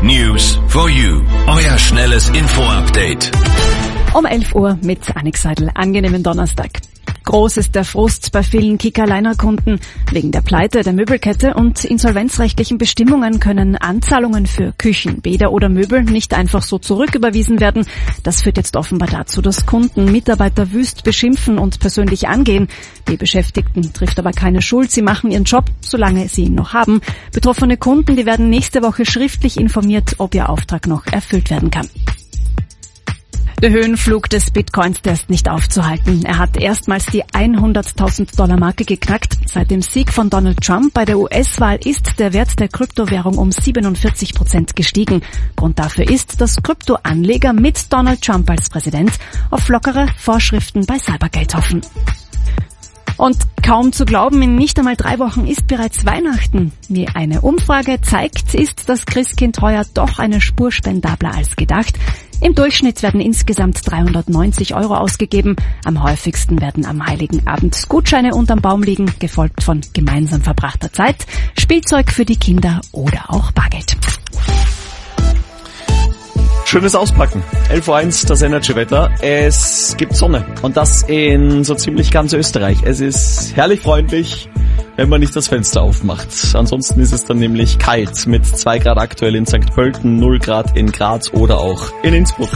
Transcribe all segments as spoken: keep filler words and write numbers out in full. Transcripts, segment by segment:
News for you. Euer schnelles Info-Update. Um elf Uhr mit Annik Seidel. Angenehmen Donnerstag. Groß ist der Frust bei vielen Kika-Liner-Kunden. Wegen der Pleite der Möbelkette und insolvenzrechtlichen Bestimmungen können Anzahlungen für Küchen, Bäder oder Möbel nicht einfach so zurücküberwiesen werden. Das führt jetzt offenbar dazu, dass Kunden Mitarbeiter wüst beschimpfen und persönlich angehen. Die Beschäftigten trifft aber keine Schuld. Sie machen ihren Job, solange sie ihn noch haben. Betroffene Kunden, die werden nächste Woche schriftlich informiert, ob ihr Auftrag noch erfüllt werden kann. Der Höhenflug des Bitcoins, der ist nicht aufzuhalten. Er hat erstmals die hunderttausend Dollar Marke geknackt. Seit dem Sieg von Donald Trump bei der U S-Wahl ist der Wert der Kryptowährung um siebenundvierzig Prozent gestiegen. Grund dafür ist, dass Kryptoanleger mit Donald Trump als Präsident auf lockere Vorschriften bei Cybergate hoffen. Und kaum zu glauben, in nicht einmal drei Wochen ist bereits Weihnachten. Wie eine Umfrage zeigt, ist das Christkind heuer doch eine Spur spendabler als gedacht. Im Durchschnitt werden insgesamt dreihundertneunzig Euro ausgegeben. Am häufigsten werden am Heiligen Abend Gutscheine unterm Baum liegen, gefolgt von gemeinsam verbrachter Zeit, Spielzeug für die Kinder oder auch Bargeld. Schönes Auspacken. elf Uhr eins, das Energy-Wetter. Es gibt Sonne. Und das in so ziemlich ganz Österreich. Es ist herrlich freundlich, wenn man nicht das Fenster aufmacht. Ansonsten ist es dann nämlich kalt mit zwei Grad aktuell in Sankt Pölten, null Grad in Graz oder auch in Innsbruck.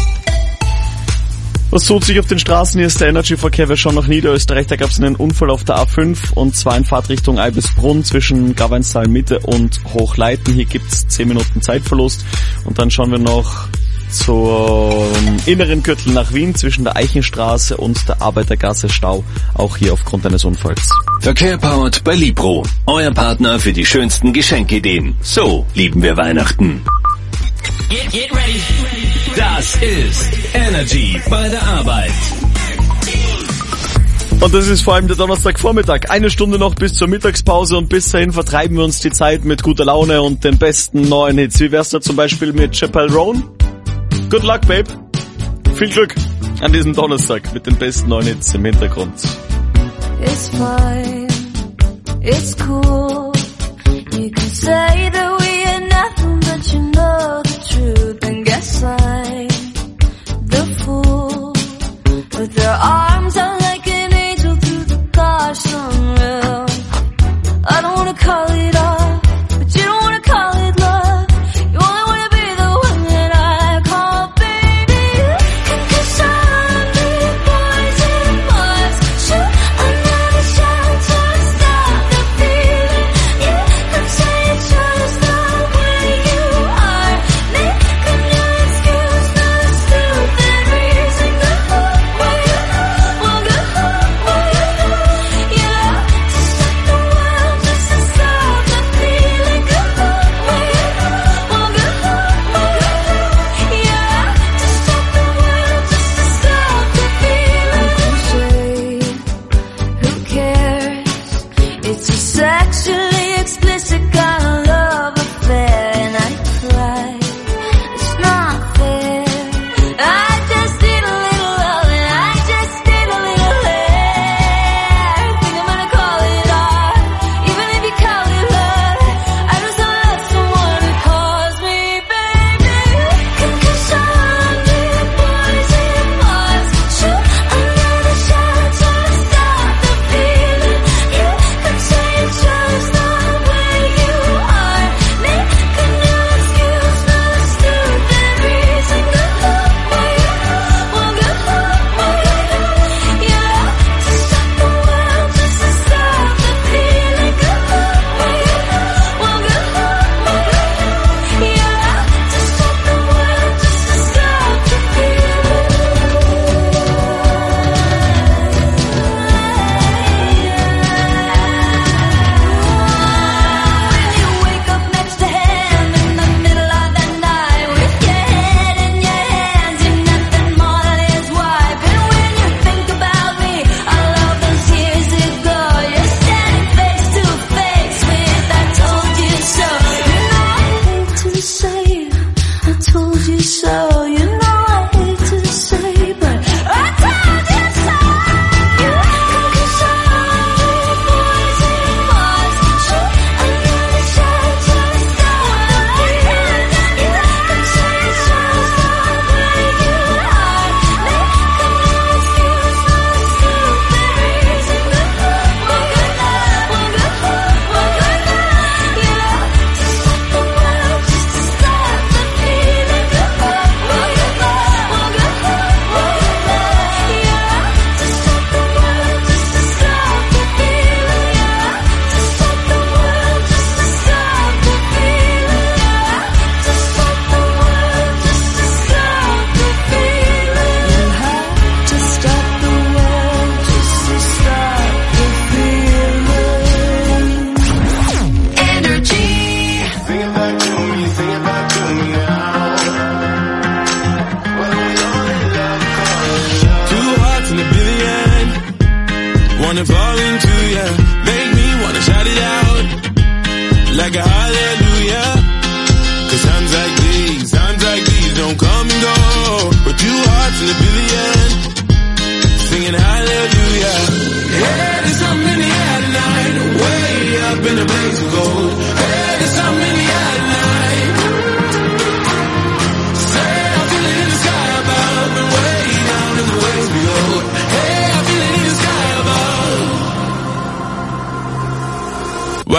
Was tut sich auf den Straßen? Hier ist der Energy-Verkehr. Wir schauen nach Niederösterreich. Da gab es einen Unfall auf der A fünf und zwar in Fahrtrichtung Eibisbrunn zwischen Gaveinstal Mitte und Hochleiten. Hier gibt's zehn Minuten Zeitverlust. Und dann schauen wir noch zum inneren Gürtel nach Wien zwischen der Eichenstraße und der Arbeitergasse Stau. Auch hier aufgrund eines Unfalls. Verkehr powered bei Libro. Euer Partner für die schönsten Geschenkideen. So lieben wir Weihnachten. Get, get ready. Das ist Energy bei der Arbeit. Und das ist vor allem der Donnerstagvormittag. Eine Stunde noch bis zur Mittagspause und bis dahin vertreiben wir uns die Zeit mit guter Laune und den besten neuen Hits. Wie wär's da zum Beispiel mit Chappelle Roan? Good luck, babe. Viel Glück an diesem Donnerstag mit den besten neuen Hits im Hintergrund. It's fine, it's cool. You can say that we are nothing, but you know the truth. And guess I'm the fool. With their arms out like an angel through the gosh unreal. I don't wanna call it off, but you don't wanna call it love. You only wanna be the one that I call baby. Cause I'm the poison ones. Shoot another shot to stop the feeling. Yeah, I'm saying just the way you are. Make up your excuse, the truth and reason. Go home, well you know, well go home, well you know. Yeah, just like the world just to stop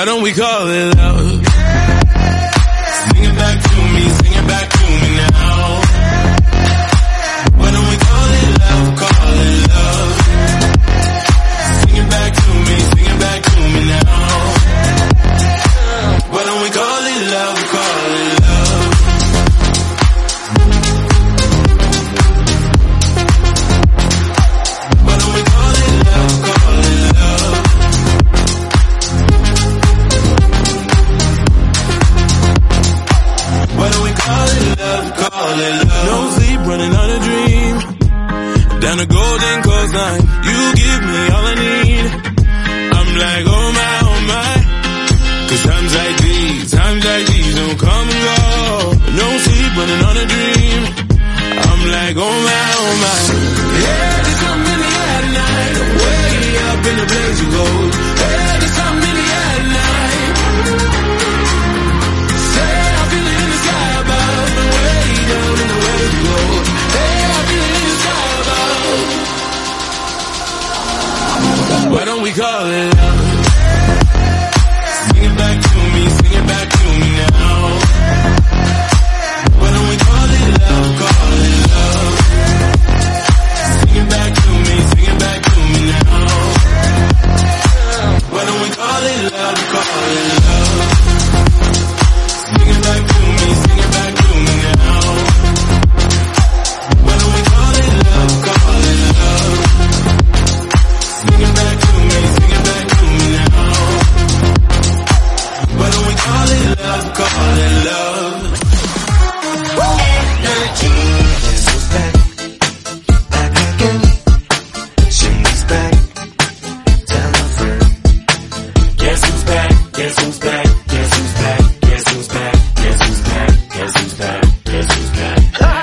Why don't we call it love? Sing it back to me, sing it back to me now. Why don't we call it love, call it love? Sing it back to me, sing it back to me now. Why don't we call it love, call it love? Why don't we call it love, call it love? Why don't we call it love, call it love? No sleep, running on a dream. Down the golden coastline, you give me all I need. I'm like, oh my, oh my. Cause times like these, times like these don't come and go. No sleep, running on a dream. I'm like, oh my, oh my. Yeah, there's something in the air tonight. Way up in the blaze of gold. Yeah, there's something in the air tonight. Say I feel it in the sky above. And way down in the waves of gold. Hey, I feel it in the sky above. Why don't we call it love? Sing it back to me, sing it back to me now. Why don't we call it love, call it love? Sing it back to me, sing it back to me now. Why don't we call it love, call it love? Sing it back to me, sing it back to me now. Why don't we call it love, call it love? Sing it back to me, sing it back to me now. Why don't we call it love, call it love? Energy. Guess who's back? Back again. Shimmer's back. Tell a friend. Guess who's back? Guess who's back? Guess who's back? Guess who's back? Guess who's back? Guess who's back? Guess who's back?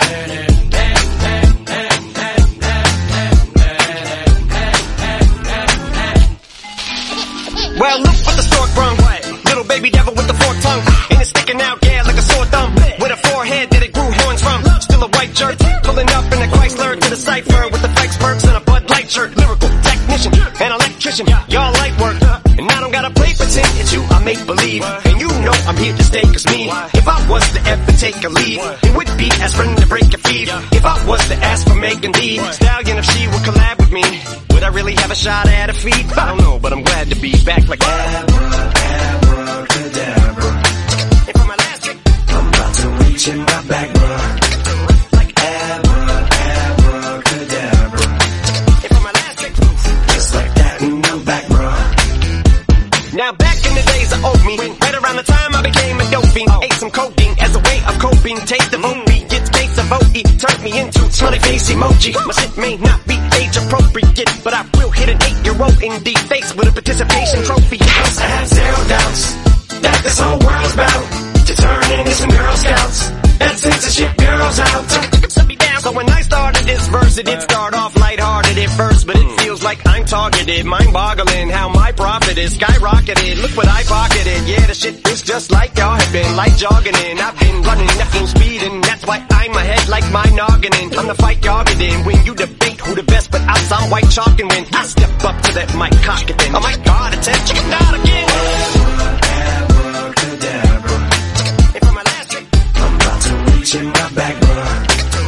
Well, look what the stork brung. Little baby devil with the forked tongue. And it's sticking out, yeah, like a sore thumb. With a forehead that it grew horns from. Still a white jerk, pulling up in a Chrysler to the cipher with the Fikes perks and a Bud Light shirt. Lyrical technician, an electrician, y'all light work. And I don't gotta play pretend, it's you I make believe. And you know I'm here to stay, cause me, if I was to ever take a lead, it would be aspirin to break your feet. If I was to ask for Megan D Stallion, if she would collab with me, would I really have a shot at her feet? I don't know, but I'm glad to be back like abracadabra. And for my last trick, I'm about to reach in my back, bruh. Like abra, abracadabra. And for my last trick, just like that, and I'm back, bruh. Now back in the days of old me, right around the time I became a dope fiend, ate some codeine as a way of coping. Taste of O B, it's case of O E, turned me into smiley face emoji. My shit may not be age appropriate, but I will hit an eight-year-old in the face with a participation trophy. Because I have zero doubts that this whole world's about to turn into some Girl Scouts and censorship girls out. So when I started this verse, it did start off lighthearted at first, but it feels like I'm targeted, mind-boggling how my profit is skyrocketed. Look what I pocketed, yeah, the shit is just like y'all have been, like jogging in. I've been running at full speed, and that's why I'm ahead like my noggin in. I'm the fight y'all get in when you debate who the best, but I'm some white chalk, and when I step up to that mic cock it then, oh my god, attention, chicken out again. Abracadabra. And for my last trick, I'm about to reach in my back, bruh.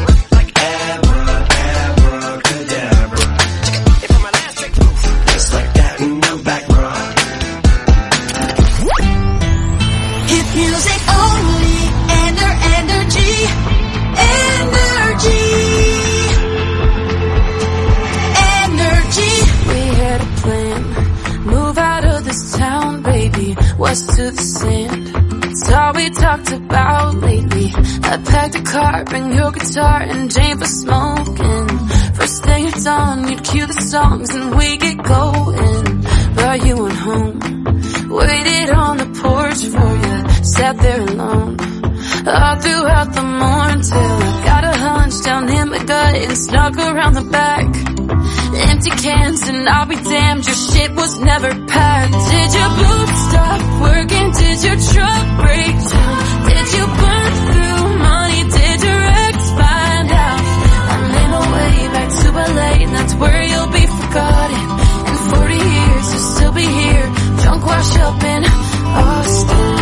West to the sand, it's all we talked about lately. I packed a car, bring your guitar and Jane for smoking. First thing it's on, you'd cue the songs and we get going. But you went home, waited on the porch for you, sat there alone all throughout the morning till I got a hunch down in my gut and snuck around the back. Empty cans and I'll be damned, your shit was never packed. Did your boots stop working? Did your truck break down? Did you burn through money? Did your ex find out? I made my way back to L A and that's where you'll be forgotten. In forty years you'll still be here, drunk, washed up and Austin.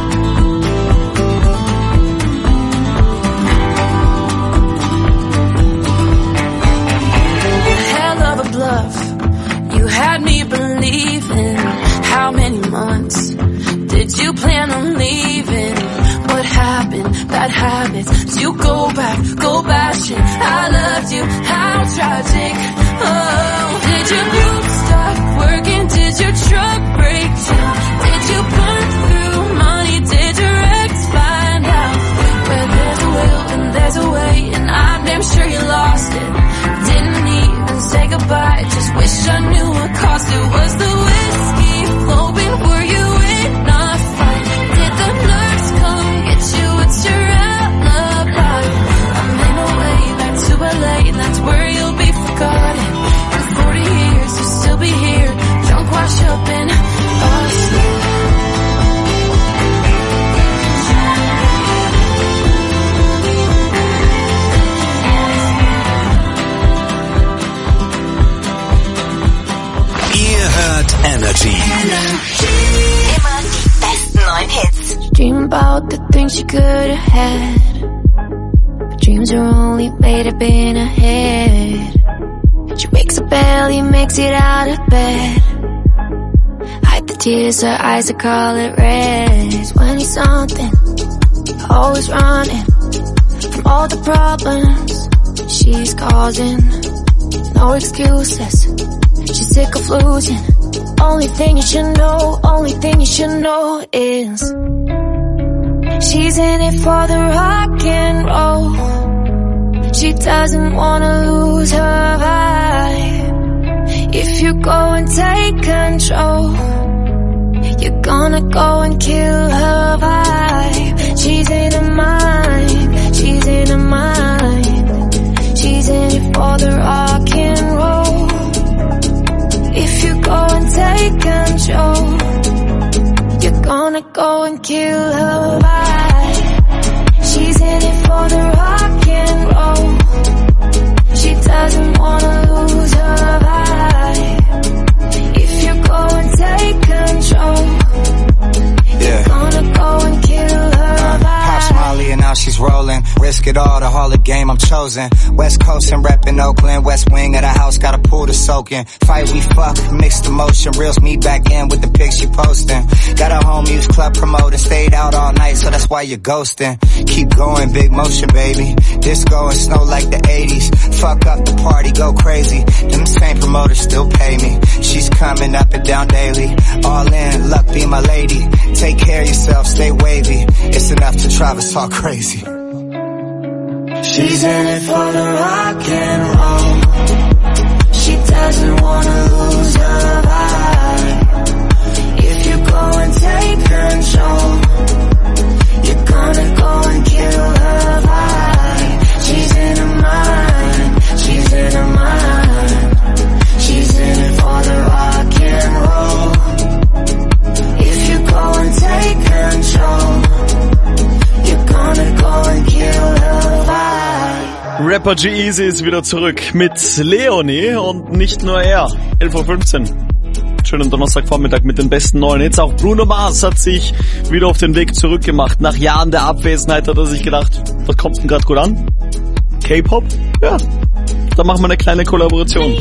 Hell of a bluff, you had me believing. How many months did you plan on leaving? What happened? Bad habits. You go back, go bashing. I loved you, how tragic. Oh, did your group stop working? Did your truck break down? Did you burn through money? Did your ex find out? Where there's a will and there's a way, and I'm damn sure you lost it. Didn't even say goodbye, just wish I knew what cost it. Was the whiskey flowing? Were you in a fight? Did the nurse come get you? What's your alibi? I'm in a way back to L A, and that's where you'll be forgotten. In forty years you'll still be here, drunk, wash up in Austin. Ihr hört Energy. Immer die besten neuen Hits. Dream about the things you could have had, but dreams are only made up in her head. She wakes up early, makes it out of bed, hide the tears, her eyes are color red. When you're something, always running from all the problems she's causing. No excuses, she's sick of losing. Only thing you should know, only thing you should know is she's in it for the rock and roll. She doesn't wanna lose her vibe. If you go and take control, you're gonna go and kill her vibe. She's in her mind, she's in her mind. She's in it for the rock and roll. If you go and take control, you're gonna go and kill her vibe. She's in it for the rock and roll. She doesn't wanna lose her vibe. If you go and take control, yeah, you're gonna go and kill her vibe. Pop Molly and now she's rolling. Risk it all, the harlot game I'm chosen. West Coast and reppin' Oakland. West wing of the house, got a pool to soak in. Fight we fuck, mixed emotion. Reels me back in with the pics she posting. Got a home use club promoting. Stayed out all night, so that's why you're ghosting. Keep going, big motion, baby. Disco and snow like the eighties. Fuck up the party, go crazy. Them same promoters still pay me. She's coming up and down daily. All in, luck be my lady. Take care of yourself, stay wavy. It's enough to drive us all crazy. She's in it for the rock and roll. She doesn't wanna lose her vibe. If you go and take control, you're gonna go and kill her vibe. She's in her mind, she's in her mind. She's in it for the rock and roll. If you go and take control, you're gonna go and kill her vibe. Rapper G-Eazy ist wieder zurück mit Leonie und nicht nur er. elf Uhr fünfzehn. Schönen Donnerstagvormittag mit den besten neuen Hits. Auch Bruno Mars hat sich wieder auf den Weg zurückgemacht. Nach Jahren der Abwesenheit hat er sich gedacht, was kommt denn gerade gut an? K-Pop? Ja, da machen wir eine kleine Kollaboration.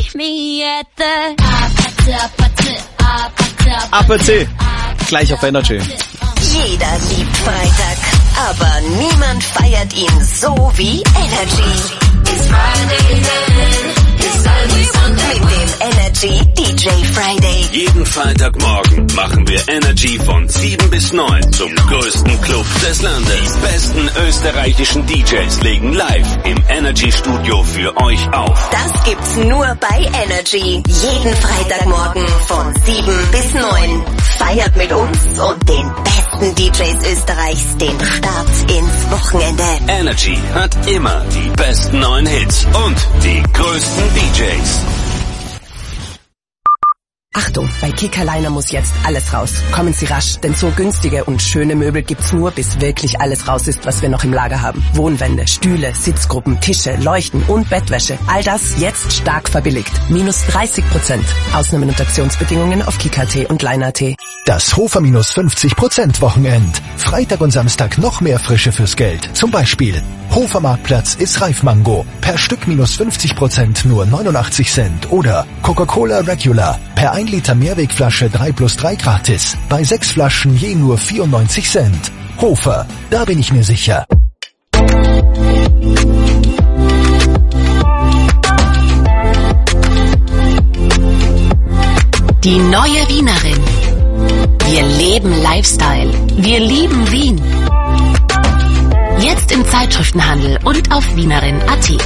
A P C, gleich auf Energy. Jeder liebt Freitag, aber niemand feiert ihn so wie Energy. It's Friday then, it's Sunday, Sunday. Mit dem Energy D J Friday. Jeden Freitagmorgen machen wir Energy von sieben bis neun zum größten Club des Landes. Die besten österreichischen D Js legen live im Energy Studio für euch auf. Das gibt's nur bei Energy. Jeden Freitagmorgen von sieben bis neun. Feiert mit uns und den besten D Js Österreichs den Start ins Wochenende. Energy hat immer die besten neuen Hits und die größten D Js. Achtung, bei Kickerliner muss jetzt alles raus. Kommen Sie rasch, denn so günstige und schöne Möbel gibt's nur, bis wirklich alles raus ist, was wir noch im Lager haben. Wohnwände, Stühle, Sitzgruppen, Tische, Leuchten und Bettwäsche. All das jetzt stark verbilligt. Minus dreißig Prozent. Ausnahmen und Aktionsbedingungen auf Kicker.at und Liner.at. Das Hofer minus fünfzig Prozent Wochenend. Freitag und Samstag noch mehr Frische fürs Geld. Zum Beispiel Hofer Marktplatz ist Reifmango. Per Stück minus fünfzig Prozent nur neunundachtzig Cent. Oder Coca-Cola Regular. Per ein Liter Mehrwegflasche drei plus drei gratis. Bei sechs Flaschen je nur vierundneunzig Cent. Hofer, da bin ich mir sicher. Die neue Wienerin. Wir leben Lifestyle. Wir lieben Wien. Jetzt im Zeitschriftenhandel und auf wienerin punkt at.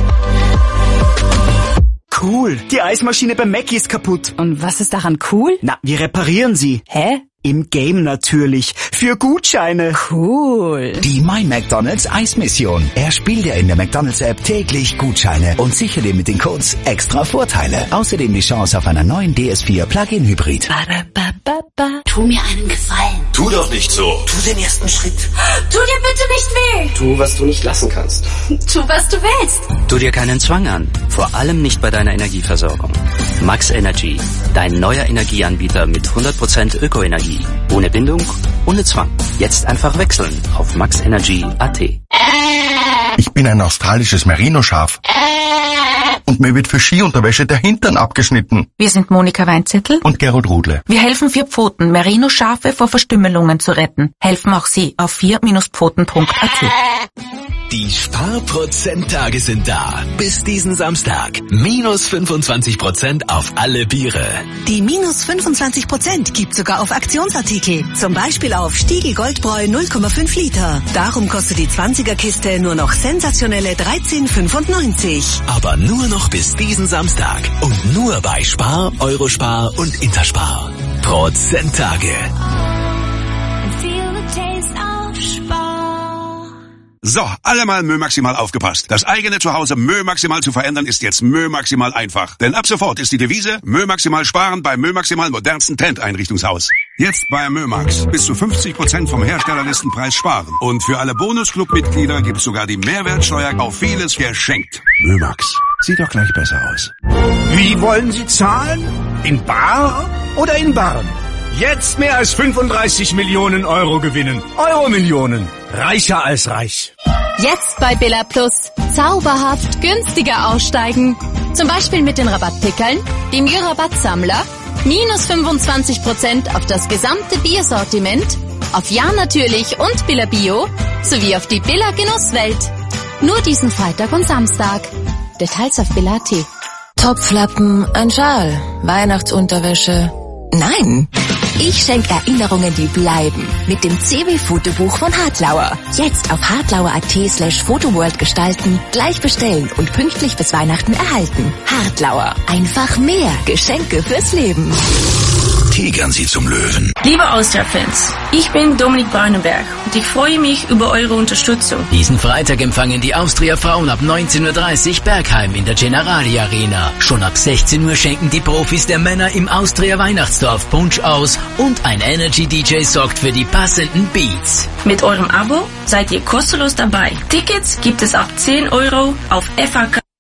Cool, die Eismaschine bei Mackie ist kaputt. Und was ist daran cool? Na, wir reparieren sie. Hä? Im Game natürlich. Für Gutscheine. Cool. Die My McDonald's Eismission. Erspiel dir in der McDonald's App täglich Gutscheine und sichere dir mit den Codes extra Vorteile. Außerdem die Chance auf einen neuen D S vier Plug-in Hybrid. Tu mir einen Gefallen. Tu doch nicht so. Tu den ersten Schritt. Tu dir bitte nicht weh. Tu, was du nicht lassen kannst. Tu, was du willst. Tu dir keinen Zwang an. Vor allem nicht bei deiner Energieversorgung. Max Energy. Dein neuer Energieanbieter mit hundert Prozent Ökoenergie. Ohne Bindung, ohne Zwang. Jetzt einfach wechseln auf max energy punkt at. Ich bin ein australisches Merino-Schaf. Und mir wird für Skiunterwäsche der Hintern abgeschnitten. Wir sind Monika Weinzettel und Gerald Rudle. Wir helfen Vier Pfoten, Merino-Schafe vor Verstümmelungen zu retten. Helfen auch Sie auf vier Pfoten punkt at. Die Sparprozenttage sind da. Bis diesen Samstag. Minus fünfundzwanzig Prozent auf alle Biere. Die minus fünfundzwanzig Prozent gibt sogar auf Aktionsartikel. Zum Beispiel auf Stiegel Goldbräu null Komma fünf Liter. Darum kostet die zwanziger-Kiste nur noch sensationelle dreizehn fünfundneunzig. Aber nur noch bis diesen Samstag. Und nur bei Spar, Eurospar und Interspar. Prozenttage. So, alle mal Mö Maximal aufgepasst. Das eigene Zuhause Mö Maximal zu verändern ist jetzt Mö Maximal einfach. Denn ab sofort ist die Devise Mö Maximal sparen beim Mö Maximal modernsten Tent-Einrichtungshaus. Jetzt bei Mömax. Bis zu fünfzig Prozent vom Herstellerlistenpreis sparen. Und für alle Bonusclub-Mitglieder gibt's sogar die Mehrwertsteuer auf vieles geschenkt. Mömax. Sieht doch gleich besser aus. Wie wollen Sie zahlen? In bar oder in Barren? Jetzt mehr als fünfunddreißig Millionen Euro gewinnen. Euro-Millionen. Reicher als reich. Jetzt bei Billa Plus. Zauberhaft günstiger aussteigen. Zum Beispiel mit den Rabattpickeln, dem Jura-Rabattsammler, minus fünfundzwanzig Prozent auf das gesamte Biersortiment, auf Ja natürlich und Billa Bio, sowie auf die Billa Genusswelt. Nur diesen Freitag und Samstag. Details auf Billa punkt at. Topflappen, ein Schal, Weihnachtsunterwäsche. Nein! Ich schenke Erinnerungen, die bleiben. Mit dem C W-Fotobuch von Hartlauer. Jetzt auf hartlauer punkt at slash Photoworld gestalten, gleich bestellen und pünktlich bis Weihnachten erhalten. Hartlauer. Einfach mehr Geschenke fürs Leben. Tigern Sie zum Löwen. Liebe Austria-Fans, ich bin Dominik Barnenberg und ich freue mich über eure Unterstützung. Diesen Freitag empfangen die Austria-Frauen ab neunzehn Uhr dreißig Bergheim in der Generali Arena. Schon ab sechzehn Uhr schenken die Profis der Männer im Austria-Weihnachtsdorf Punsch aus und ein Energy-D J sorgt für die passenden Beats. Mit eurem Abo seid ihr kostenlos dabei. Tickets gibt es ab zehn Euro auf F A K.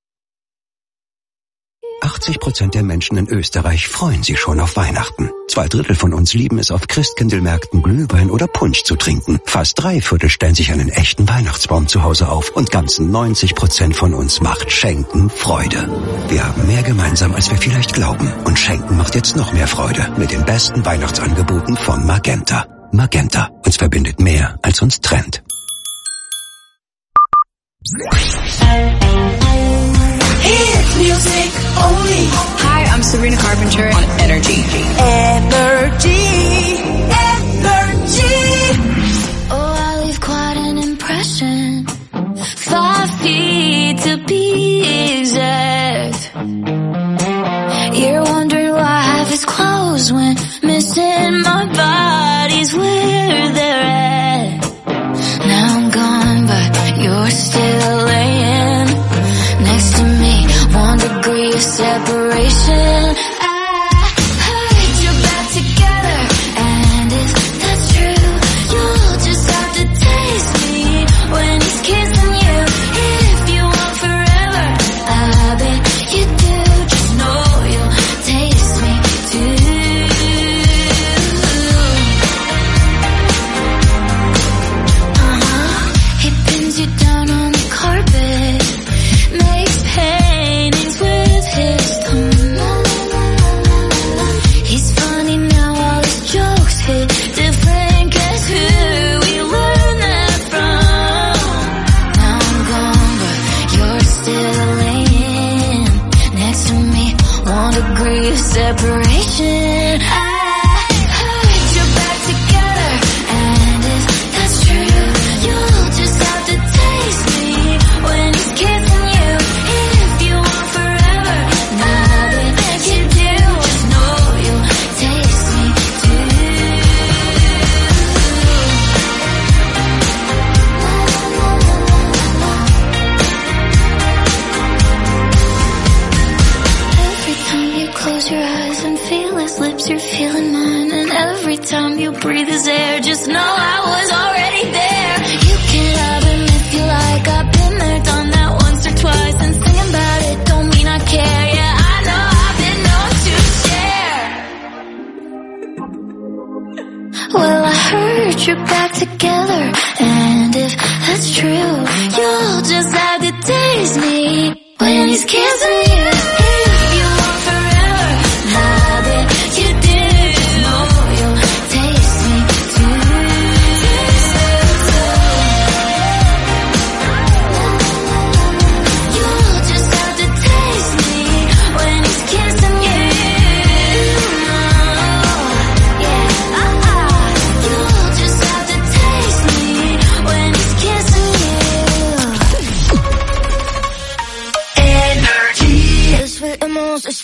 achtzig Prozent der Menschen in Österreich freuen sich schon auf Weihnachten. Zwei Drittel von uns lieben es, auf Christkindlmärkten Glühwein oder Punsch zu trinken. Fast drei Viertel stellen sich einen echten Weihnachtsbaum zu Hause auf. Und ganzen neunzig Prozent von uns macht Schenken Freude. Wir haben mehr gemeinsam, als wir vielleicht glauben. Und Schenken macht jetzt noch mehr Freude mit den besten Weihnachtsangeboten von Magenta. Magenta. Uns verbindet mehr, als uns trennt. Hit music only. Hi, I'm Sabrina Carpenter on Energy. Energy. Energy. Oh, I leave quite an impression. Five feet to be exact. You're wondering why half is closed when missing my body's where they're at. Now I'm gone, but you're still laying next to me. One degree of separation. I, I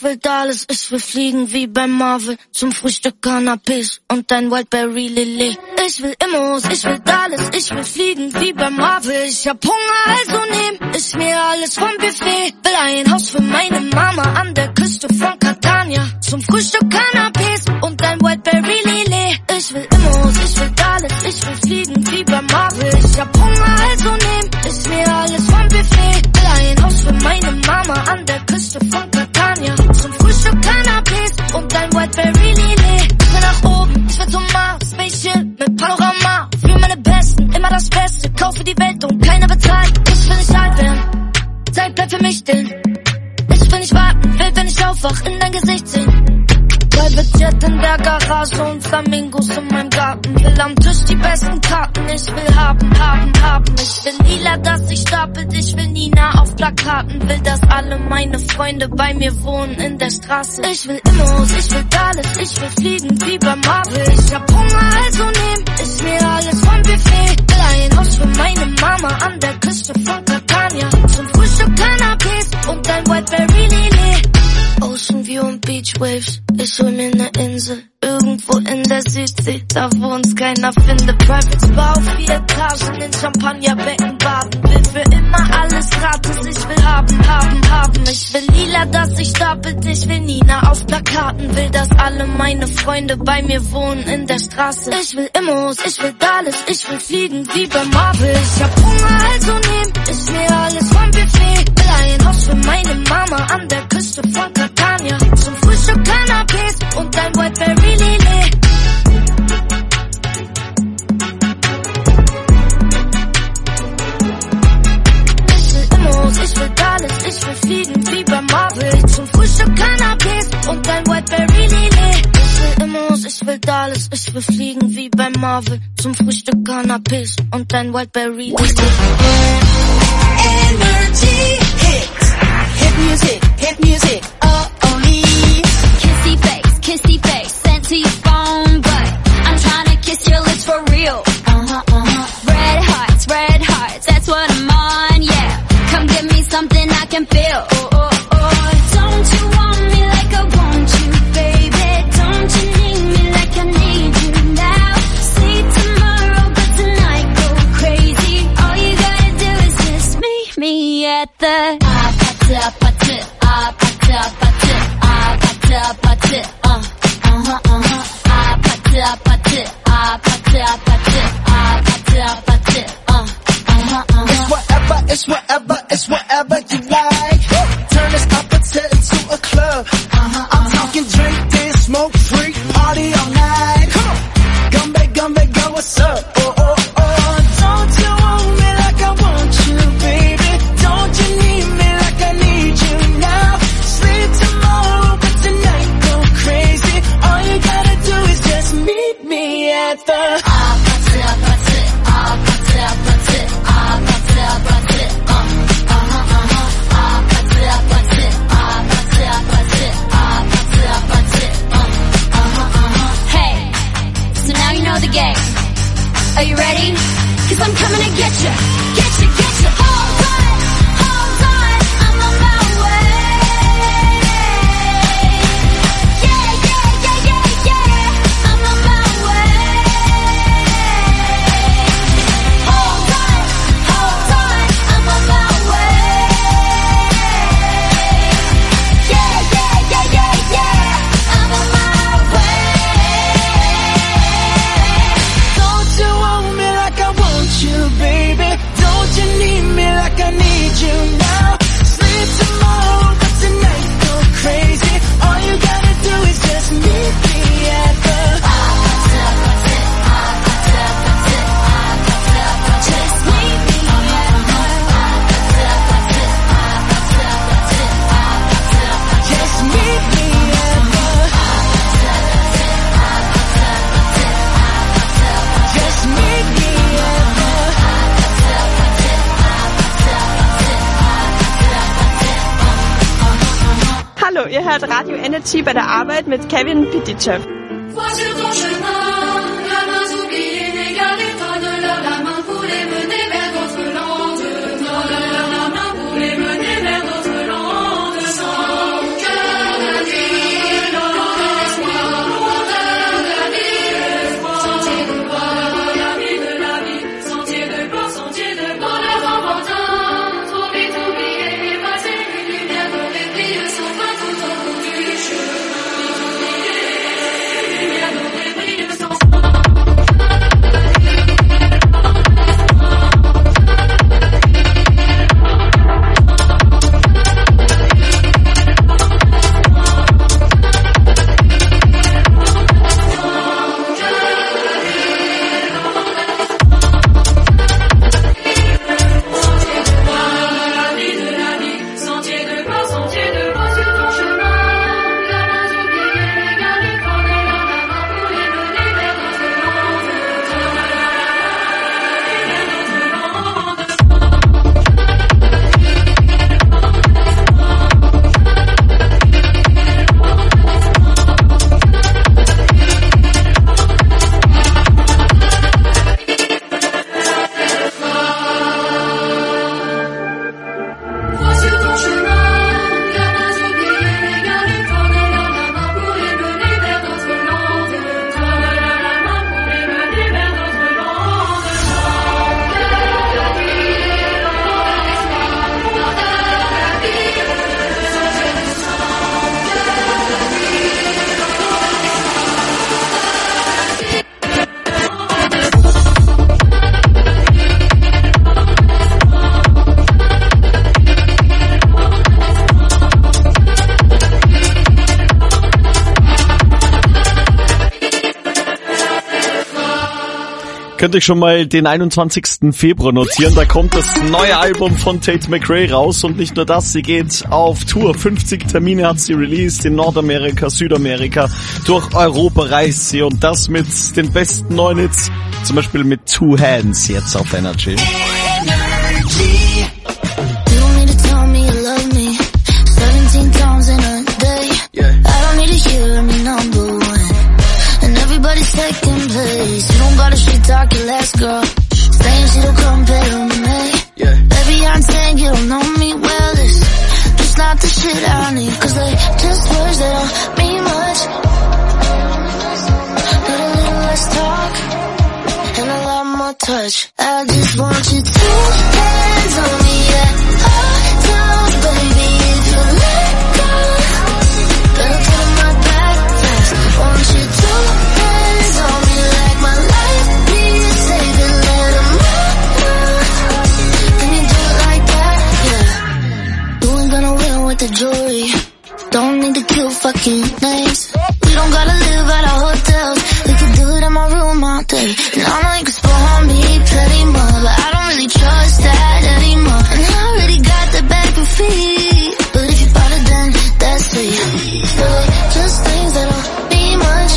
Ich will Dallas, ich will fliegen wie bei Marvel. Zum Frühstück Cannabis und ein Wildberry Lillet. Ich will Immos, ich will Dallas, ich will fliegen wie bei Marvel. Ich hab Hunger, also nehm ich mir alles vom Buffet. Will ein Haus für meine Mama an der Küste von Catania. Zum Frühstück Cannabis und ein Wildberry Lillet. Ich will Immos, ich will Dallas, ich will fliegen wie bei Marvel. Ich hab Hunger, also nehm ich mir alles vom Buffet. Will ein Haus für meine Mama an der Küste von Catania. Zum Frühstück Cannabis und ein Wildberry Lillet. Ich will nach oben, ich will zum Mars, Spaceship mit Panorama. Für meine Besten, immer das Beste. Kaufe die Welt und keiner bezahlt. Ich will nicht alt werden, Zeit bleibt für mich stehen. Ich will nicht warten, will, wenn ich aufwach, in dein Gesicht sehen. Private Jet in der Garage und Flamingos in meinem Garten. Will am Tisch die besten Karten. Ich will haben, haben, haben. Ich will lila, dass sich stapelt. Ich will Nina auf Plakaten. Will, dass alle meine Freunde bei mir wohnen in der Straße. Ich will Immos, ich will Dallas, ich will fliegen wie bei Marvel. Ich hab Hunger, also nehm ich mir alles vom Buffet. Will ein Haus für meine Mama an der Küste von Catania. Zum Frühstück Cannabis und ein Wildberry Lillet. Ocean View und Beach Waves, ich hol mir ne Insel, irgendwo in der Südsee, da wo uns keiner findet. Private Spa auf vier Etagen, in Champagnerbecken baden, will für immer alles gratis, ich will haben, haben, haben. Ich will lila, dass sich stapelt, ich will Nina auf Plakaten, will, dass alle meine Freunde bei mir wohnen in der Straße. Ich will Immos, ich will Dallas, ich will fliegen wie bei Marvel. Ich hab Hunger, also nehm ich mir alles vom Buffet. Will ein Haus für meine Mama an der Küste von Catania. Zum Frühstück Cannabis und ein Wildberry Lillet. Ich will Immos, ich will Dallas, ich will fliegen wie bei Marvel. Zum Frühstück Cannabis und ein Wildberry Lillet. Ich will Immos, ich will Dallas, ich will fliegen wie bei Marvel. Zum Frühstück Cannabis und ein Wildberry Lillet. Energy hits, hit music, hit music, oh only. Kissy face, kissy face, sent to your phone, but I'm trying to kiss your lips for real. Uh-huh, uh-huh. Red hearts, red hearts, that's what I'm on, yeah. Come give me something I can feel. Oh, oh, oh. Don't you want me like I want you, baby? Don't you need me like I need you now? See tomorrow, but tonight go crazy. All you gotta do is just meet me at the ah, pata, pata, ah, pata, pata, ah, pata, pata, uh, uh-huh, uh-huh, ah, pata, pata, ah, pata, pata, ah, pata, pata, uh, uh-huh, uh-huh. It's whatever, it's whatever, it's whatever you like. Turn this opposite into a club. Uh-huh, I'm talking drink this, smoke free, party all night. Come on, Gumbe, Gumbe, go, what's up? Oh, oh, oh, don't you want me like I want you, baby? Don't you need me like I need you now? Sleep tomorrow, but tonight go crazy. All you gotta do is just meet me at the ah, pata, pata, ah, pata, pata, ah, pata, pata, uh, uh-huh, uh-huh, ah, pata, pata, ah, pata, pata, ah, pata, pata, uh, uh-huh, uh-huh. Hey, so now you know the game. Are you ready? Cause I'm coming to get you, get you, get you. Hold on, hold on, I'm on my way. Yeah, yeah, yeah, yeah, yeah, I'm on my way. Hold on, hold on, I'm on my way. Yeah, yeah, yeah, yeah, yeah, I'm on my way. Don't you want me like I want you, baby? Don't you need me like I need you now? Sleep tomorrow, but tonight go crazy. All you gotta do is just meet me at the ah, pata, pata, ah, pata, pata, ah, pata, pata. Just meet me at the ah, pata, pata, ah, pata, pata, ah, pata, pata. Just meet me at the ah, pata, pata, ah, pata, pata, ah, pata, pata. Just meet me at the ah, pata, pata, ah, pata, pata, ah, pata, pata. Hallo, ihr hört Radio Energy bei der Arbeit mit Kevin Pitychev. Voici ton chemin, la main oubliée, inégalée, donne-leur la main pour les mener vers d'autres landes. Donne-leur la main pour les mener vers d'autres landes. Sans cœur. Könnt ihr schon mal den einundzwanzigsten Februar notieren, da kommt das neue Album von Tate McRae raus und nicht nur das, sie geht auf Tour. fünfzig Termine hat sie released in Nordamerika, Südamerika, durch Europa reist sie und das mit den besten neuen Hits, zum Beispiel mit Two Hands jetzt auf Energy. Second place, you don't gotta shit talk your last girl. Saying she don't compare to me. Yeah. Baby, I'm saying you don't know me well. It's just not the shit I need. Cause they just words that don't mean much. Need a little less talk and a lot more touch. I just want you to hands on me at all times, baby. If you let go, better put my back fast. Want you to the jewelry. Don't need to kill fucking names. We don't gotta live at our hotels. We can do it in my room all day. And I know you can spoil me plenty more, but I don't really trust that anymore. And I already got the back and feet, but if you bought it then that's it. But just things that don't mean much.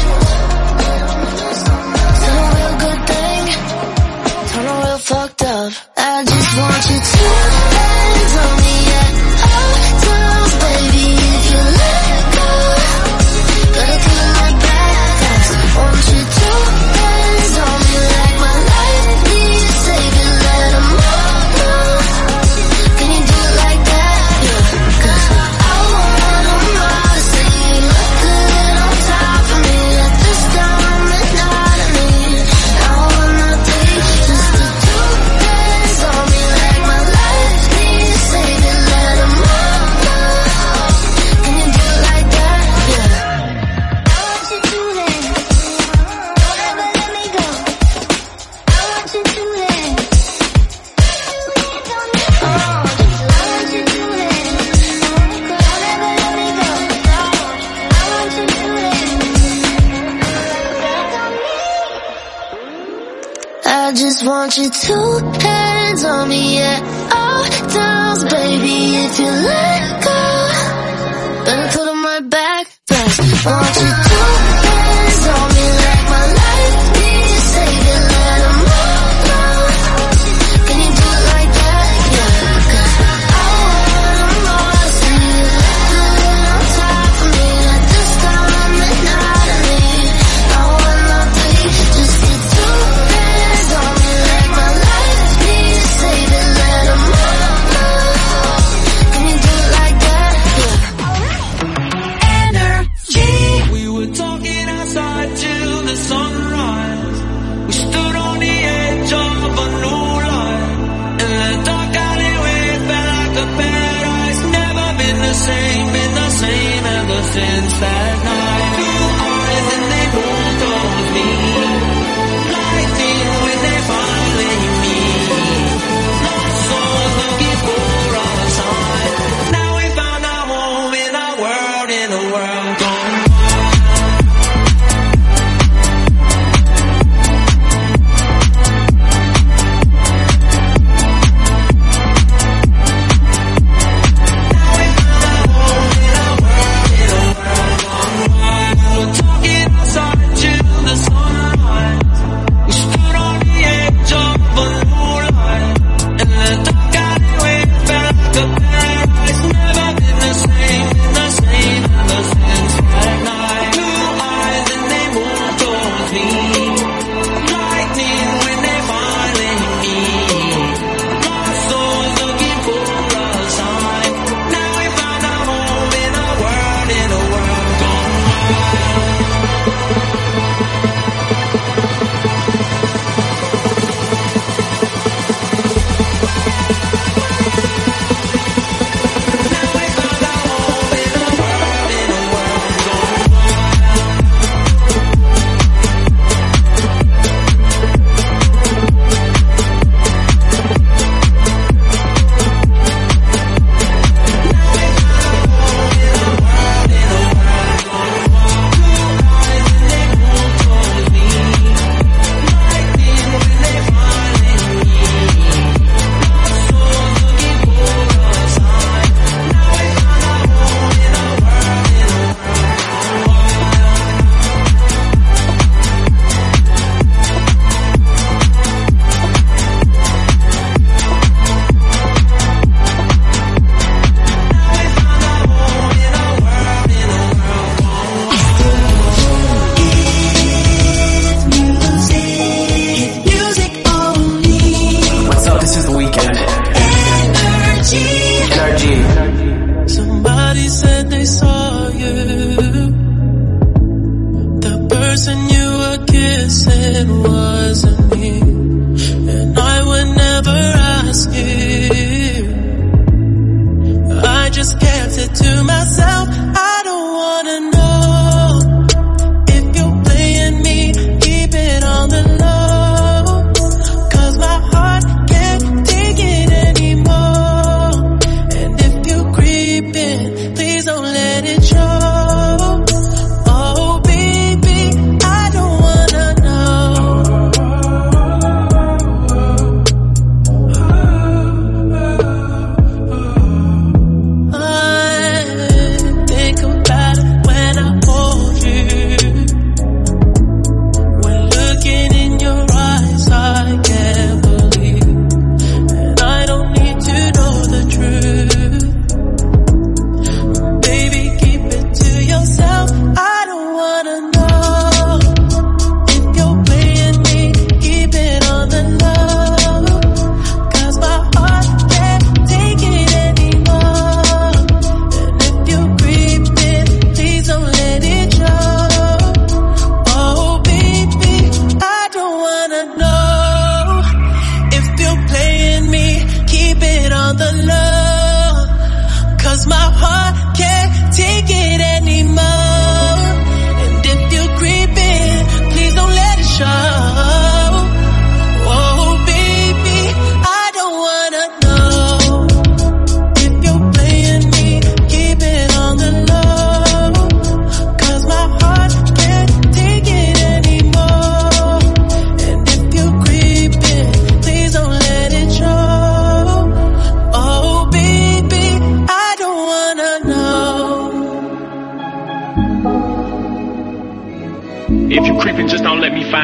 Turn a real good thing, turn a real fucked up. I just want you to hands on me at all times, baby. If you let go, better put my back fast. Want you to hands on me like my life needs saving. Let them all know. Can you do it like that? Yeah, cause I want them all to say you look good on top of me. At this time it's not a me. I wanna take just the two hands on me like my life needs saving. Let them all know. Can you do it like that? Yeah. I want you to then. Don't ever let me go. I want you to then. Oh, I want you to then. Don't ever let me go. I want you to then. I just want you two hands on me at all times, baby. If you let go, better put them right back fast. Want you two hands on me like my life needs saving. Let them all know. Can you do it like that? Yeah, cause I want them all to see you look good on top of me. At this time it's not a me. I wanna take just the two hands on me like my life needs saving. Let them all know. Can you do it like that? Yeah. Energy. We were talking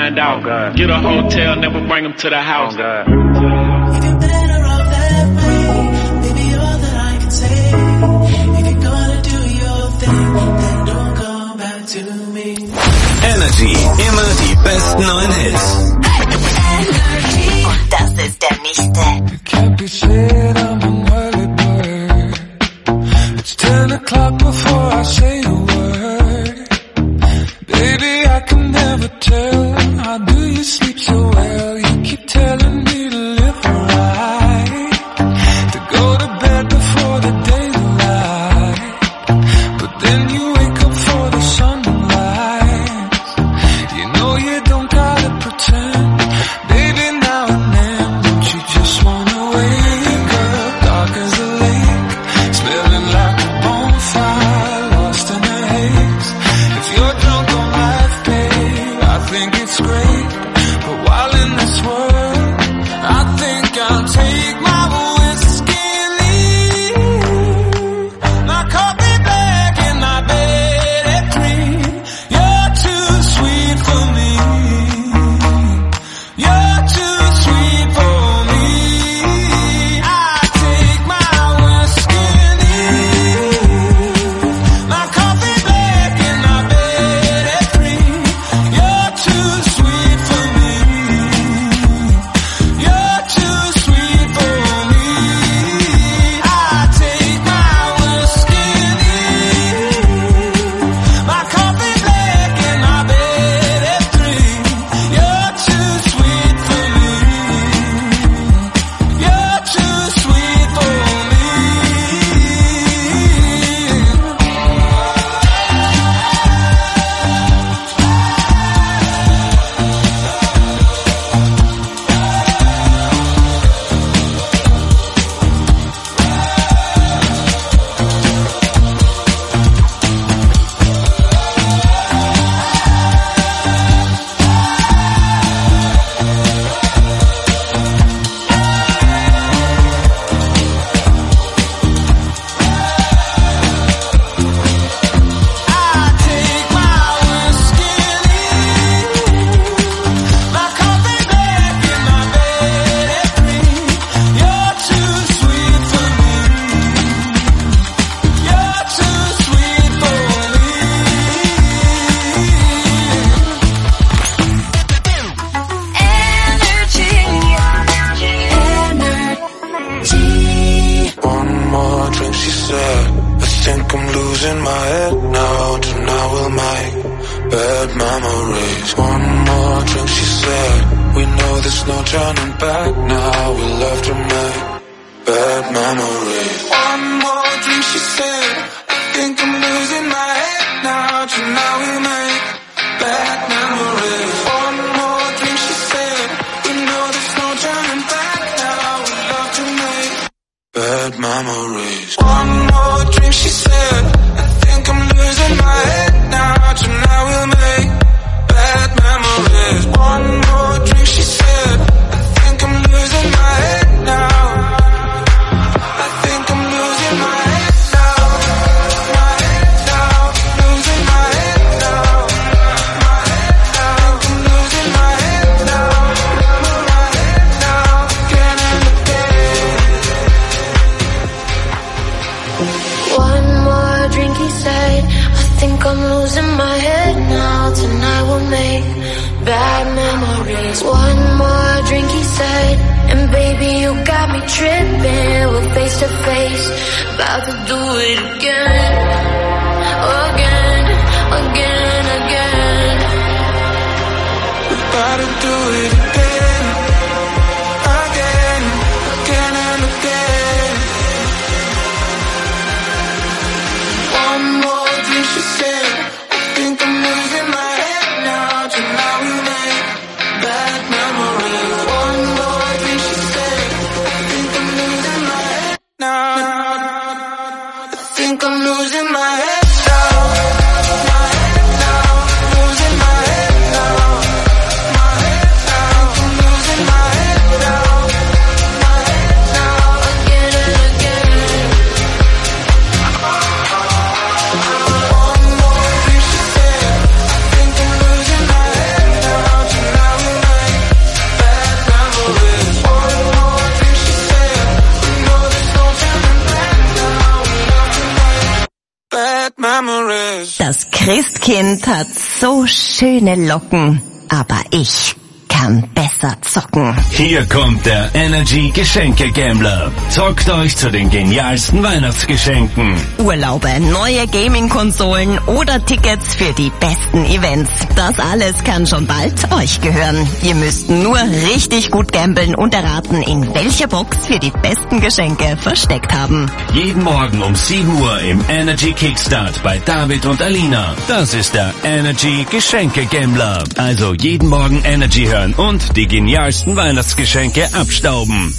find out. Oh, get a hotel, never bring them to the house. Oh, God. If you're better off that way, maybe all that I can say. If you're gonna do your thing, then don't come back to me. Energy, immer die besten neuen Hits. Energy. Und das ist der nächste. Can't be said I'm an early bird. It's ten o'clock before I say a word. Baby, I can never tell. How do you sleep so well? You keep telling me to live right, to go to bed before the daylight. But then you wake up for the sun to rise. You know you don't gotta pretend. Baby, now and then, don't you just wanna wake up dark as a lake, smelling like a bonfire, lost in a haze. If you're drunk on life, babe, I think it's great. But while in this world, I think I'll take my whiskey and leave my coffee back in my bed at three. You're too sweet for me. You're too sweet for me. I take my whiskey and leave my coffee back in my bed at three. You're too sweet for me. You're too sweet for me. I take my whiskey and leave my coffee back in my bed at three. You're too sweet for me. You're too sweet for me. One more drink, she said. I think I'm losing my head now. Tonight we'll make bad memories. One more drink, she said. We know there's no turning back now. We love to make bad memories. One more drink, she said. I think I'm losing my head now. Tonight we'll make bad memories. One more drink, she said. We know there's no turning back now. We love to make bad memories. One more drink, she said. I think I'm losing my head now. Tonight we'll make bad memories. One more drink, she said. I think I'm losing my head now. I think I'm losing my head now. My head now. Losing my head now. My head now. I think I'm losing my head now. My head now. Again and again. One more drink, he said. I think I'm losing my head now. Tonight we'll make bad memories. One more drink, he said. And baby, you got me tripping. We're face to face, about to do it again. Again, again, again. We gotta do it again. Again, again and again. One more drink, she said. I think I'm losing my head now. Tonight we make bad memories. One more drink, she said. I think I'm losing my head now. I think I'm losing my head now. My head now. Losing my head now. My head now. I think I'm losing Christkind hat so schöne Locken, aber ich kann besser zocken. Hier kommt der Energy Geschenke-Gambler. Zockt euch zu den genialsten Weihnachtsgeschenken. Urlaube, neue Gaming-Konsolen oder Tickets für die besten Events. Das alles kann schon bald euch gehören. Ihr müsst nur richtig gut gamblen und erraten, in welcher Box wir die besten Geschenke versteckt haben. Jeden Morgen um sieben Uhr im Energy Kickstart bei David und Alina. Das ist der Energy Geschenke-Gambler. Also jeden Morgen Energy hören und die genialsten Weihnachtsgeschenke abstauben.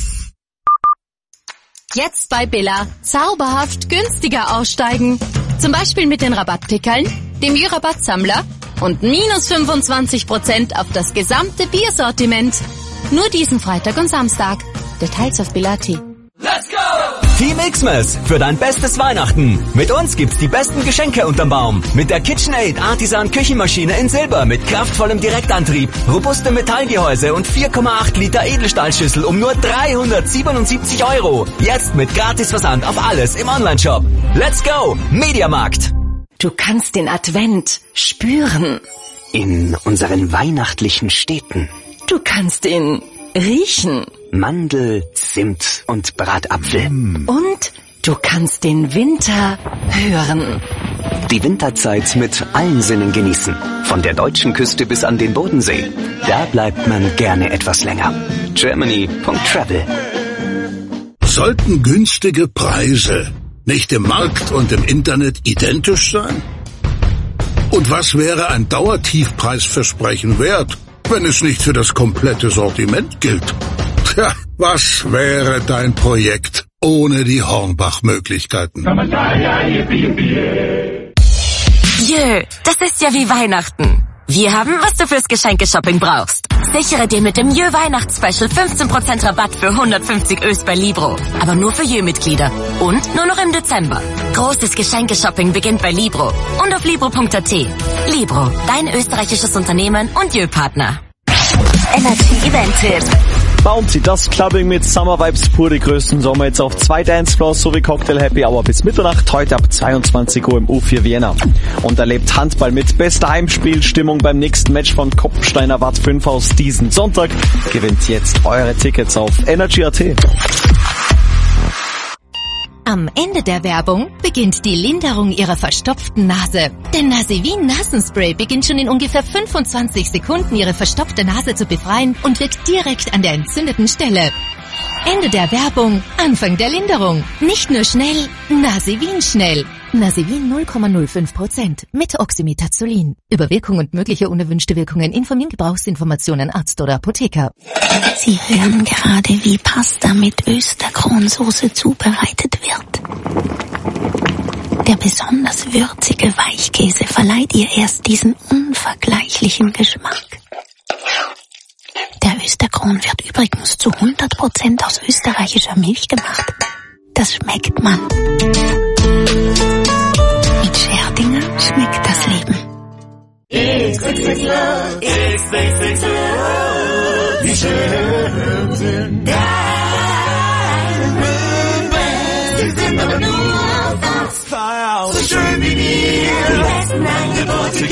Jetzt bei Billa zauberhaft günstiger aussteigen. Zum Beispiel mit den Rabattpickeln, dem Jü-Rabattsammler und minus fünfundzwanzig Prozent auf das gesamte Biersortiment. Nur diesen Freitag und Samstag. Details auf Billa Punkt at. Let's go! Team Xmas für dein bestes Weihnachten. Mit uns gibt's die besten Geschenke unterm Baum. Mit der KitchenAid Artisan Küchenmaschine in Silber mit kraftvollem Direktantrieb, robustem Metallgehäuse und vier Komma acht Liter Edelstahlschüssel um nur dreihundertsiebenundsiebzig Euro. Jetzt mit Gratisversand auf alles im Onlineshop. Let's go! Mediamarkt. Du kannst den Advent spüren. In unseren weihnachtlichen Städten. Du kannst ihn riechen. Mandel, Zimt und Bratapfel. Und du kannst den Winter hören. Die Winterzeit mit allen Sinnen genießen. Von der deutschen Küste bis an den Bodensee. Da bleibt man gerne etwas länger. Germany Punkt travel. Sollten günstige Preise nicht im Markt und im Internet identisch sein? Und was wäre ein Dauertiefpreisversprechen wert, wenn es nicht für das komplette Sortiment gilt? Tja, was wäre dein Projekt ohne die Hornbach-Möglichkeiten? Jö, das ist ja wie Weihnachten. Wir haben, was du fürs Geschenkeshopping brauchst. Sichere dir mit dem Jö Weihnachtsspecial fünfzehn Prozent Rabatt für hundertfünfzig Ös bei Libro. Aber nur für Jö-Mitglieder. Und nur noch im Dezember. Großes Geschenkeshopping beginnt bei Libro. Und auf libro Punkt at. Libro, dein österreichisches Unternehmen und Jö-Partner. Energy Event-Tipp. Bounty, das Clubbing mit Summer Vibes pur, die größten Sommer jetzt auf zwei Dancefloors sowie Cocktail Happy Hour bis Mitternacht, heute ab zweiundzwanzig Uhr im U vier Vienna. Und erlebt Handball mit bester Heimspielstimmung beim nächsten Match von Koppensteiner Watt fünf aus diesen Sonntag. Gewinnt jetzt eure Tickets auf energy Punkt at. Am Ende der Werbung beginnt die Linderung Ihrer verstopften Nase. Denn Nasivin Nasenspray beginnt schon in ungefähr fünfundzwanzig Sekunden Ihre verstopfte Nase zu befreien und wirkt direkt an der entzündeten Stelle. Ende der Werbung, Anfang der Linderung. Nicht nur schnell, Nasivin schnell. Nasivin null Komma null fünf Prozent mit Oxymetazoline. Über Wirkung und mögliche unerwünschte Wirkungen informieren Gebrauchsinformationen Arzt oder Apotheker. Sie hören gerade, wie Pasta mit Österkronsoße zubereitet wird. Der besonders würzige Weichkäse verleiht ihr erst diesen unvergleichlichen Geschmack. Der Österkron wird übrigens zu hundert Prozent aus österreichischer Milch gemacht. Das schmeckt man. Mit Scherdinger schmeckt das Leben. X X X Love, X X X Love, wie schön sind Diamonds, sie sind aber nur aus Feuer, so schön wie wir, die besten Angebote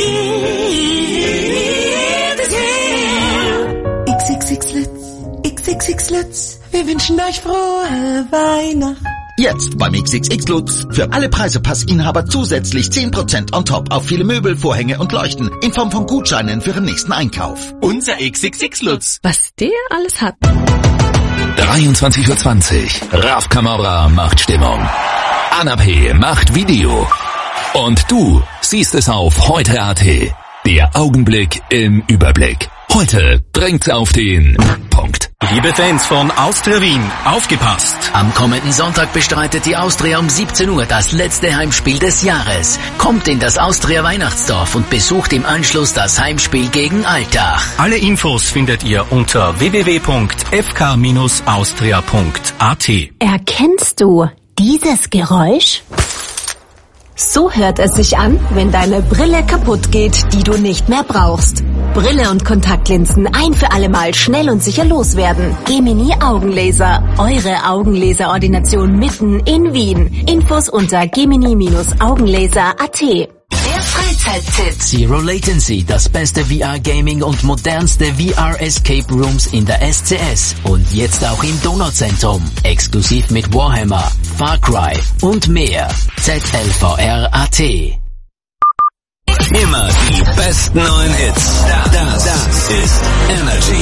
gibt es hier. X X X Lutz, X X X Lutz, wir wünschen euch frohe Weihnachten. Jetzt beim X X X Lutz. Für alle Preisepassinhaber zusätzlich zehn Prozent on top auf viele Möbel, Vorhänge und Leuchten in Form von Gutscheinen für den nächsten Einkauf. Unser X X X Lutz. Was der alles hat. dreiundzwanzig Uhr zwanzig. Raf Kamora macht Stimmung. Anna P. macht Video. Und du siehst es auf heute Punkt at. Der Augenblick im Überblick. Heute bringt's auf den Punkt. Liebe Fans von Austria Wien, aufgepasst! Am kommenden Sonntag bestreitet die Austria um siebzehn Uhr das letzte Heimspiel des Jahres. Kommt in das Austria Weihnachtsdorf und besucht im Anschluss das Heimspiel gegen Altach. Alle Infos findet ihr unter w w w Punkt f k Bindestrich austria Punkt a t. Erkennst du dieses Geräusch? So hört es sich an, wenn deine Brille kaputt geht, die du nicht mehr brauchst. Brille und Kontaktlinsen ein für alle Mal schnell und sicher loswerden. Gemini Augenlaser, eure Augenlaserordination mitten in Wien. Infos unter gemini Bindestrich augenlaser Punkt a t. Der Freitag Freizeit-Tipps. Zero Latency, das beste V R-Gaming und modernste V R-Escape Rooms in der S C S. Und jetzt auch im Donauzentrum. Exklusiv mit Warhammer, Far Cry und mehr. Z L V R Punkt A T. Immer die besten neuen Hits. Das, das ist Energy.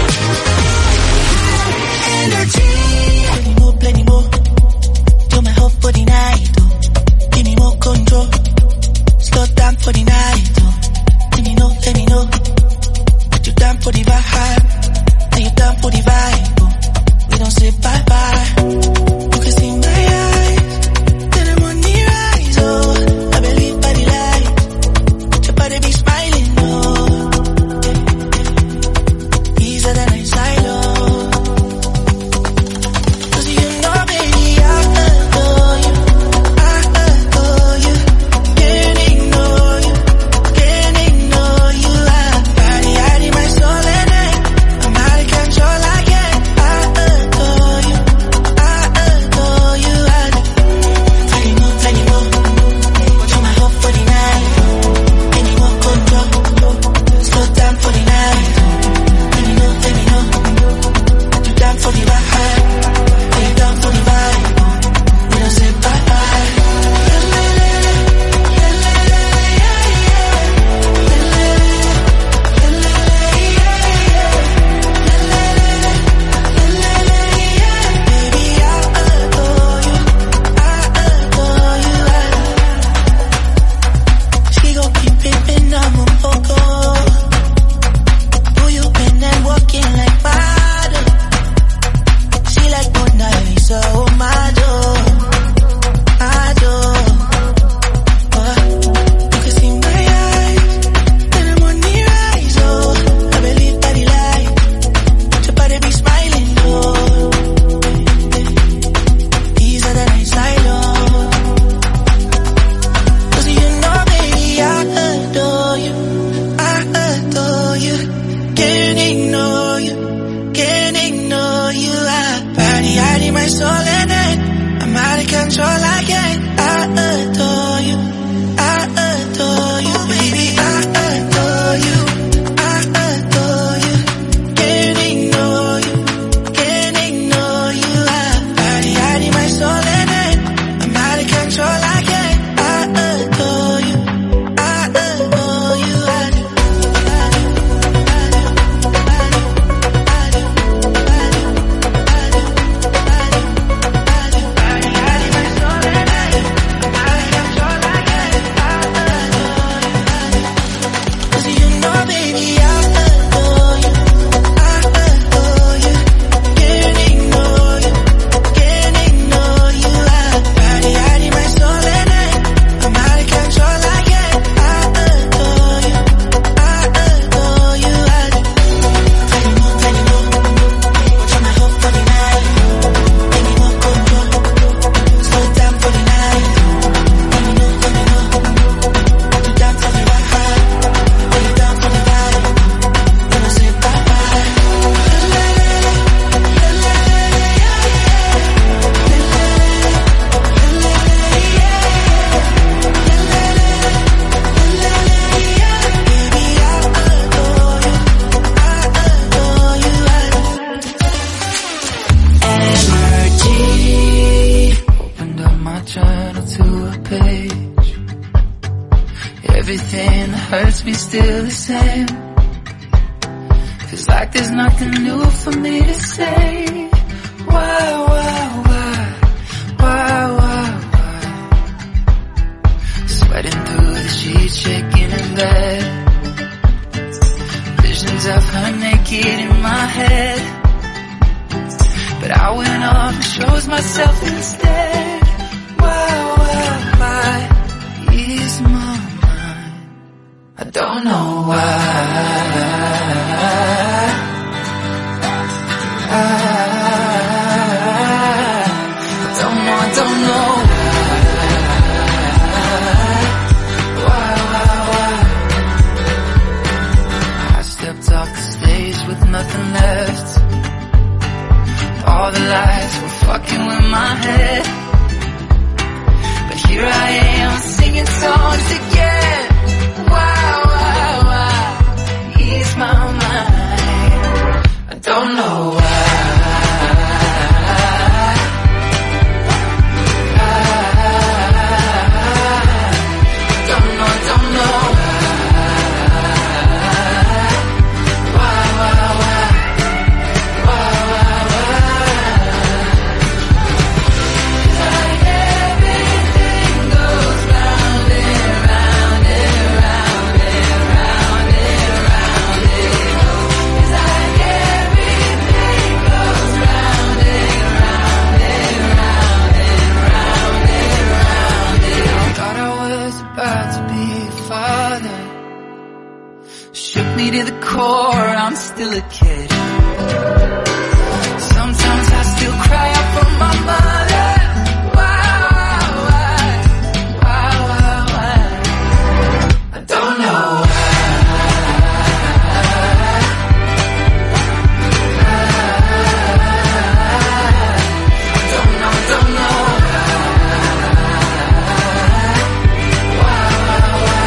Energy. Plenty more, plenty more. Do my whole for the night. Oh. Give me more control. Slow down for the night. Oh. Let me know, let me know. But you down for the vibe. Are you down for the vibe? Oh. We don't say bye bye. You can see my eyes. Then I'm on the rise. Oh, I believe by the light. Your body be smiling. Oh, easier than I silo. All the lights were fucking with my head, but here I am singing songs again. don't know why. To the core, I'm still a kid. Sometimes I still cry out for my mother. Why, why, why, why, why? I don't know why. I don't know, don't know why, why, why.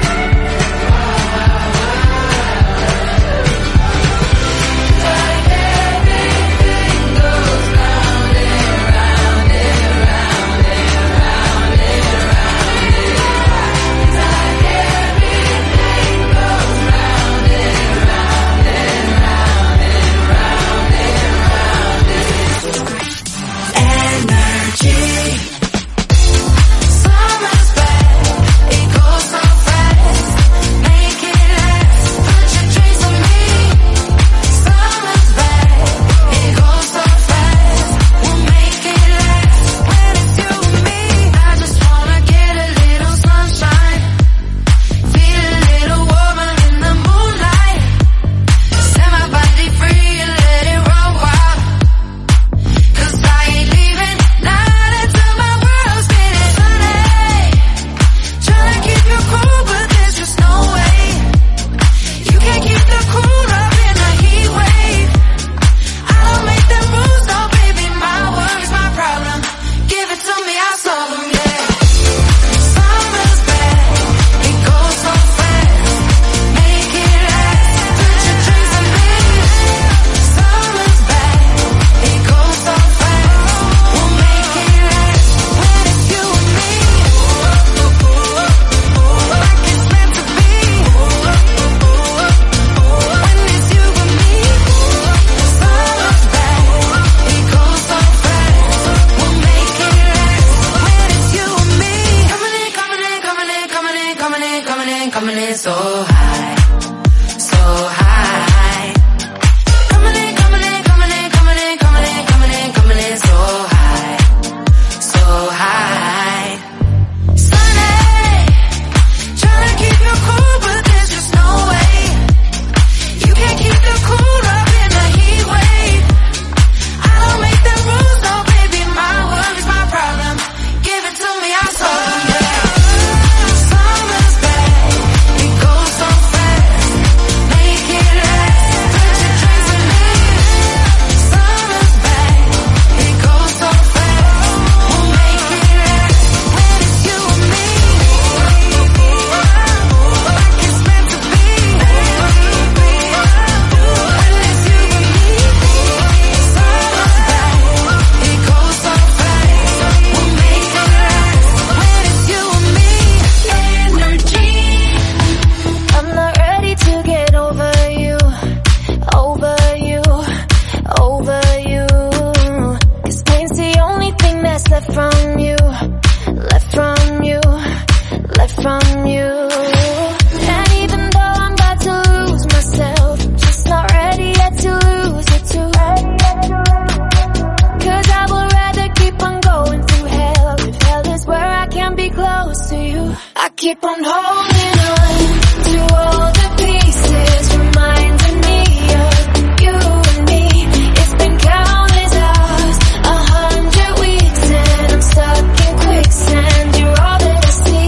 Keep on holding on to all the pieces, reminding me of you and me. It's been countless hours, a hundred weeks, and I'm stuck in quicksand. You're all that I see.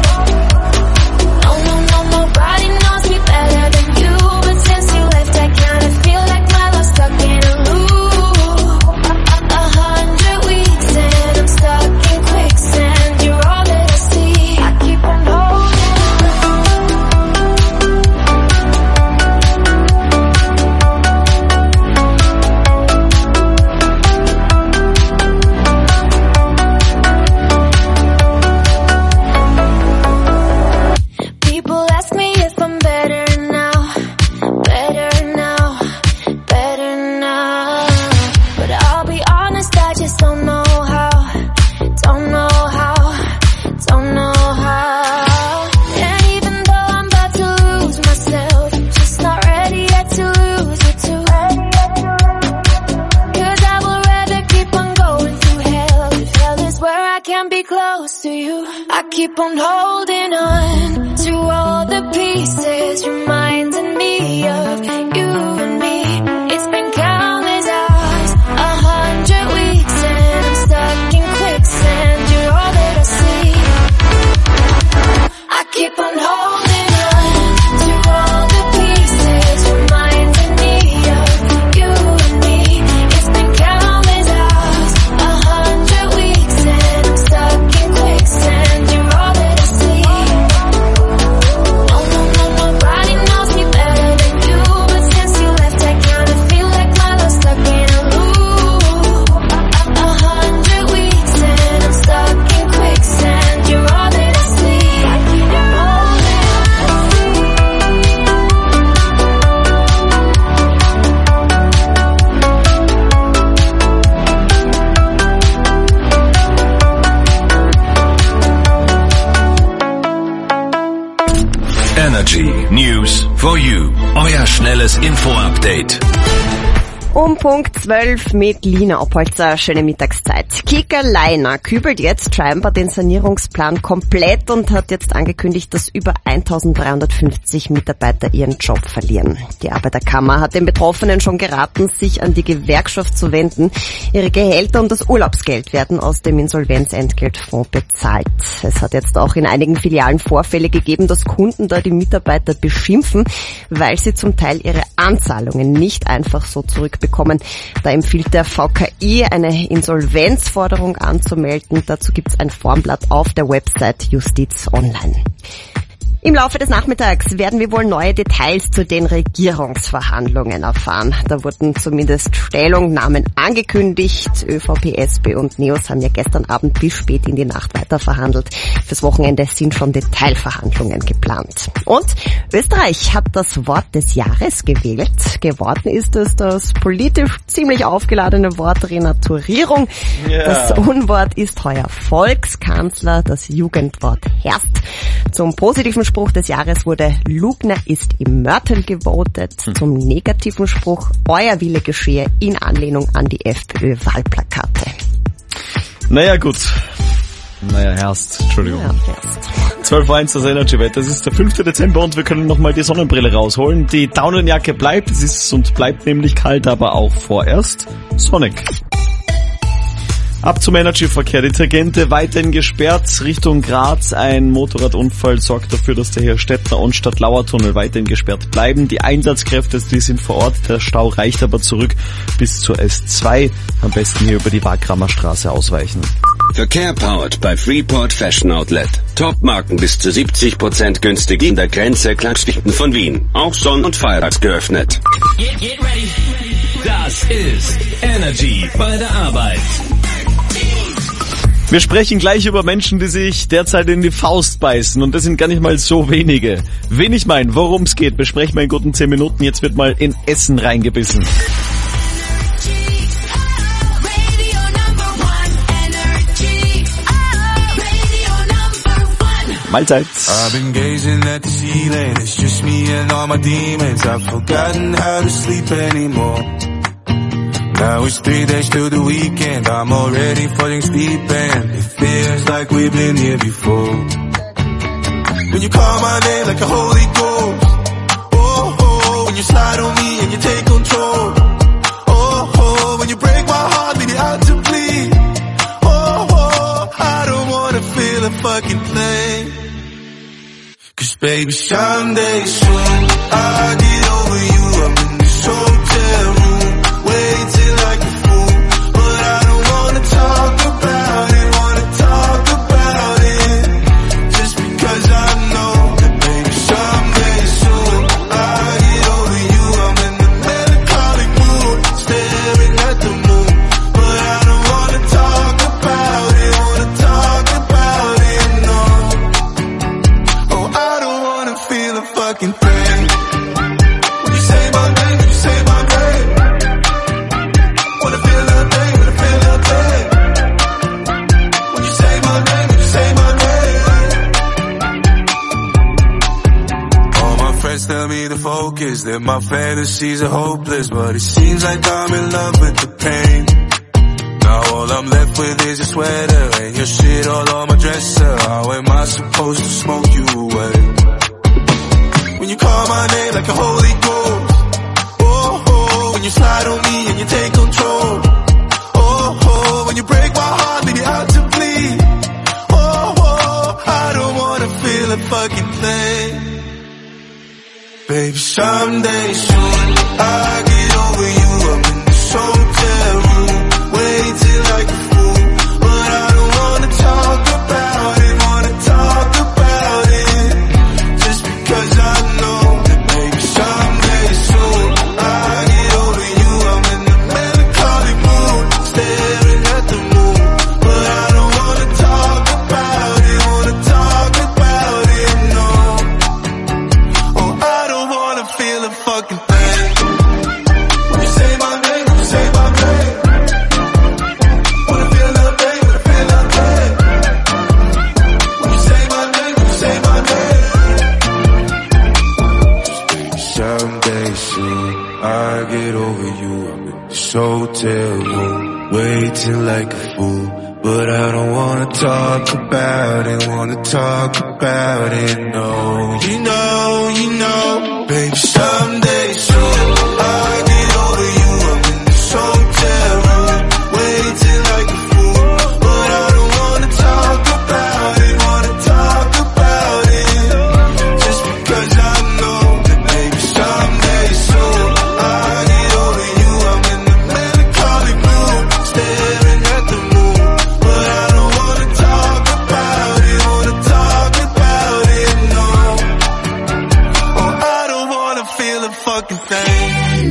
No, no, no, nobody knows me better than you, but since you left, I kinda feel like my love's stuck in a loop. A, a, a hundred weeks, and I'm stuck in quicksand. You're all that I see. I keep on holding on. wanna be close to you. I keep on holding on to all the pieces, reminding me of you and me. It's been countless hours, a hundred weeks, and I'm stuck in quicksand. You're all that I see. I keep on holding on to all the pieces, reminding me of you and me. It's been countless hours, a hundred weeks, and I'm stuck in quicksand. You're all that I see. No, no, no, nobody knows me better than you, but since you left, I kinda feel like my love's stuck in a loop. A hundred weeks, and I'm stuck in quicksand. You're all that I see. I keep on Energy News for You. Euer schnelles Info-Update. Um Punkt zwölf mit Lina Oppolzer. Schöne Mittagszeit. Kika Leiner kübelt jetzt scheinbar den Sanierungsplan komplett und hat jetzt angekündigt, dass über eintausenddreihundertfünfzig Mitarbeiter ihren Job verlieren. Die Arbeiterkammer hat den Betroffenen schon geraten, sich an die Gewerkschaft zu wenden. Ihre Gehälter und das Urlaubsgeld werden aus dem Insolvenzentgeltfonds bezahlt. Es hat jetzt auch in einigen Filialen Vorfälle gegeben, dass Kunden da die Mitarbeiter beschimpfen, weil sie zum Teil ihre Anzahlungen nicht einfach so zurückbekommen. bekommen. Da empfiehlt der V K I, eine Insolvenzforderung anzumelden. Dazu gibt's ein Formblatt auf der Website Justiz Online. Im Laufe des Nachmittags werden wir wohl neue Details zu den Regierungsverhandlungen erfahren. Da wurden zumindest Stellungnahmen angekündigt. ÖVP, S P und NEOS haben ja gestern Abend bis spät in die Nacht weiter verhandelt. Fürs Wochenende sind schon Detailverhandlungen geplant. Und Österreich hat das Wort des Jahres gewählt. Geworden ist es das politisch ziemlich aufgeladene Wort Renaturierung. Yeah. Das Unwort ist heuer Volkskanzler, das Jugendwort Herst. Zum positiven Spruch des Jahres wurde Lugner ist im Mörtel gewotet. Hm. Zum negativen Spruch Euer Wille geschehe in Anlehnung an die FPÖ-Wahlplakate. Naja, gut. Naja, Herst, Entschuldigung. Ja, Herst. zwölf Uhr eins das Energy-Wetter. Es ist der fünfte Dezember und wir können nochmal die Sonnenbrille rausholen. Die Daunenjacke bleibt, es ist und bleibt nämlich kalt, aber auch vorerst sonnig. Ab zum Energy-Verkehr. Die Tangente weiterhin gesperrt Richtung Graz. Ein Motorradunfall sorgt dafür, dass der Herstettner und Stadtlauer-Tunnel weiterhin gesperrt bleiben. Die Einsatzkräfte, die sind vor Ort. Der Stau reicht aber zurück bis zur S zwei. Am besten hier über die Wagramer Straße ausweichen. Verkehr powered bei Freeport Fashion Outlet. Top-Marken bis zu siebzig Prozent günstig in der Grenze Klagschichten von Wien. Auch Sonn- und Feiertags geöffnet. Get, get ready. Das ist Energy bei der Arbeit. Wir sprechen gleich über Menschen, die sich derzeit in die Faust beißen und das sind gar nicht mal so wenige. Wen ich meine, worum es geht, besprechen wir in guten zehn Minuten. Jetzt wird mal in Essen reingebissen. Mahlzeit. I've been gazing at the ceiling, it's just me and all my demons. I've forgotten how to sleep anymore. Now it's three days till the weekend, I'm already falling asleep and it feels like we've been here before. When you call my name like a holy ghost, oh, oh, when you slide on me and you take control, oh, oh, when you break my heart, leave it out to bleed, oh, oh, I don't wanna feel a fucking thing. Cause baby, someday soon, I'll get over you, I'm in this hotel room, waiting like a fool, but I don't wanna talk about it, wanna talk about it, just because I know that baby, someday soon, I'll get over you, I'm in the melancholic mood, staring at the moon, but I don't wanna talk about it, wanna talk about it, no, oh, I don't wanna feel a fucking thing, when you say my name, when you say my name, wanna feel a thing, wanna feel a thing, when you say my name, when you say my name. All my friends tell me to focus, that my fantasies are hopeless, but it seems like I'm in love with the pain. Now all All I'm left with is your sweater and your shit all on my dresser. How am I supposed to smoke you away? When you call my name like a Holy Ghost. Oh, oh, when you slide on me and you take control. Oh, oh, when you break my heart, leave me out to bleed. Oh, oh, I don't wanna feel a fucking thing. Baby, someday soon I'll get over you. I'm in this hotel room, waiting like a fool, but I don't wanna talk about it, wanna talk about it, just because I know that maybe someday soon I'll get over you. I'm in a melancholy mood, staring at the moon, but I don't wanna talk about it, wanna talk about it, no. Oh, I don't wanna feel a fucking thing. When you say my name, when you say my name, wanna feel the pain, wanna feel the pain. When you say my name, when you say my name. Someday soon I'll get over you. I'm in this hotel room, waiting like a fool, but I don't wanna talk about it, wanna talk about it, no. You know, you know, baby, someday soon I'll get over you. I'm in this hotel room, waiting like a fool, but I don't wanna talk about it, wanna talk about it, just because I know that maybe someday soon I'll get over you. I'm in a melancholy mood, staring at the moon, but I don't wanna talk about it, wanna talk about it, no. Oh, I don't wanna feel a fucking thing.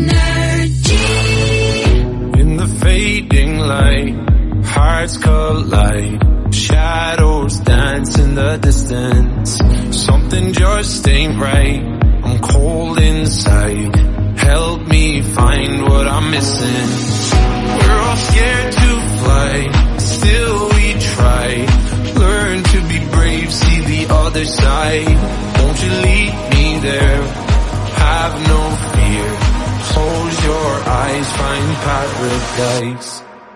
In the fading light, hearts collide, shadows dance in the distance. Something just ain't right, I'm cold inside. Help me find what I'm missing. We're all scared to fly, still we try. Learn to be brave, see the other side. Won't you lead me there? Have no fear. Close your eyes, find paradise.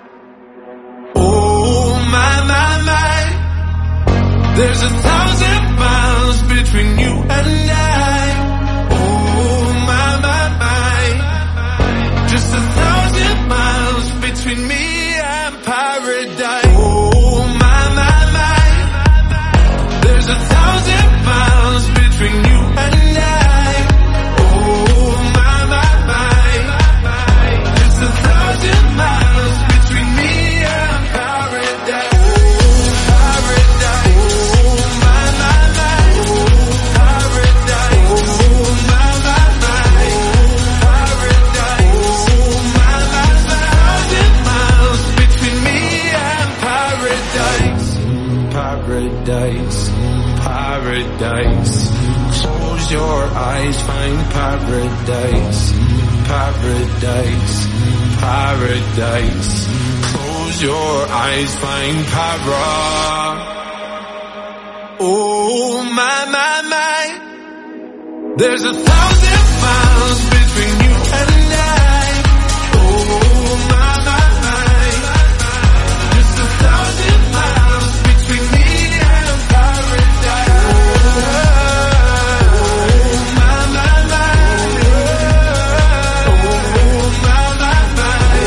Oh my, my, my. There's a thousand miles between you and I. Oh my, my, my. Just a thousand miles between me and paradise. Oh my, my, my. There's a thousand miles between you and I. Oh my, my, my. Just a thousand miles between me and paradise. Oh, paradise. Oh my, my, my. Oh, paradise. Oh my, my, my. Oh, paradise. Oh my, my, my. Thousand miles between me and paradise. Paradise, paradise. Close your eyes, find paradise. Paradise, paradise. Close your eyes, find para. Oh my, my, my. There's a thousand miles between you and I. Oh my, my, my. Just a thousand miles between me and paradise. Oh my, my, my. Oh my, my, my.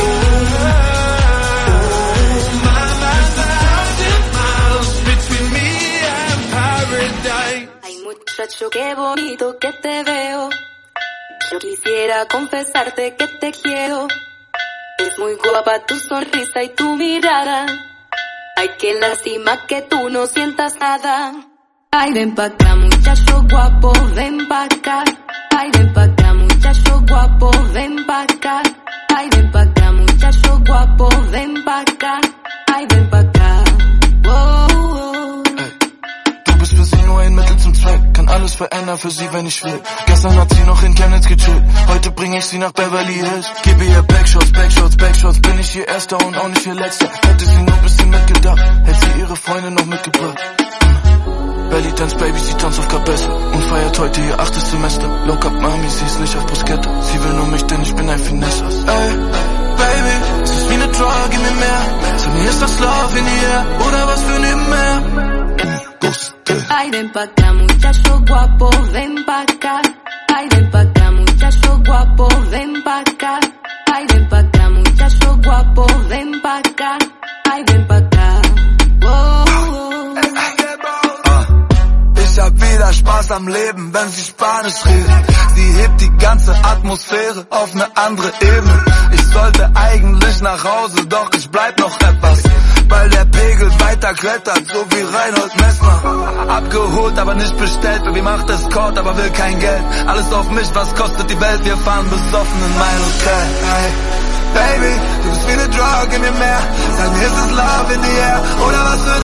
Oh my, my, thousand miles between me and paradise. Ay, muchacho, qué bonito que te veo. Yo quisiera confesarte que te quiero. Es muy guapa tu sonrisa y tu mirada. Ay, qué lástima que tú no sientas nada. Ay, ven pa' acá, muchacho guapo, ven pa' acá. Ay, ven pa' acá, muchacho guapo, ven pa' acá. Ay, ven pa' acá, muchacho guapo, ven pa' acá. Ay, ven pa' acá. Oh, oh. Du bist für sie nur ein Mittel zum Zweck. Kann alles verändern für sie, wenn ich will. Gestern hat sie noch in Chemnitz gechillt. Heute bring ich sie nach Beverly Hills. Gebe ihr Backshots, Backshots, Backshots. Bin ich ihr Erster und auch nicht ihr Letzter. Hätte sie nur ein bisschen mitgedacht, hätte sie ihre Freunde noch mitgebracht. Belly Dance Baby, sie tanzt auf Kabesse und feiert heute ihr achtes Semester. Lock up Mami, sie ist nicht auf Bruschetta. Sie will nur mich, denn ich bin ein Finessers. Ey, Baby, es ist wie ne Drug, gib mir mehr. Sag mir ist das Love in the air oder was für ne mehr? Ay, ven pa' acá, muchacho guapo, ven pa' acá. Ay, ven pa' acá, muchacho guapo, ven pa' acá. Ay, ven pa' acá, muchacho guapo, ven pa' acá. Ay, ven pa' acá. Oh, oh. Ich hab wieder Spaß am Leben, wenn sie Spanisch reden. Sie hebt die ganze Atmosphäre auf ne andere Ebene. Ich sollte eigentlich nach Hause, doch ich bleib noch etwas, weil der Pegel weiter klettert, so wie Reinhold Messner. Abgeholt, aber nicht bestellt, Baby macht Escort, aber will kein Geld. Alles auf mich, was kostet die Welt, wir fahren besoffen in mein Hotel. Hey, Baby, du bist wie ne Drug in mir mehr. Sag mir, ist es Love in the air oder was für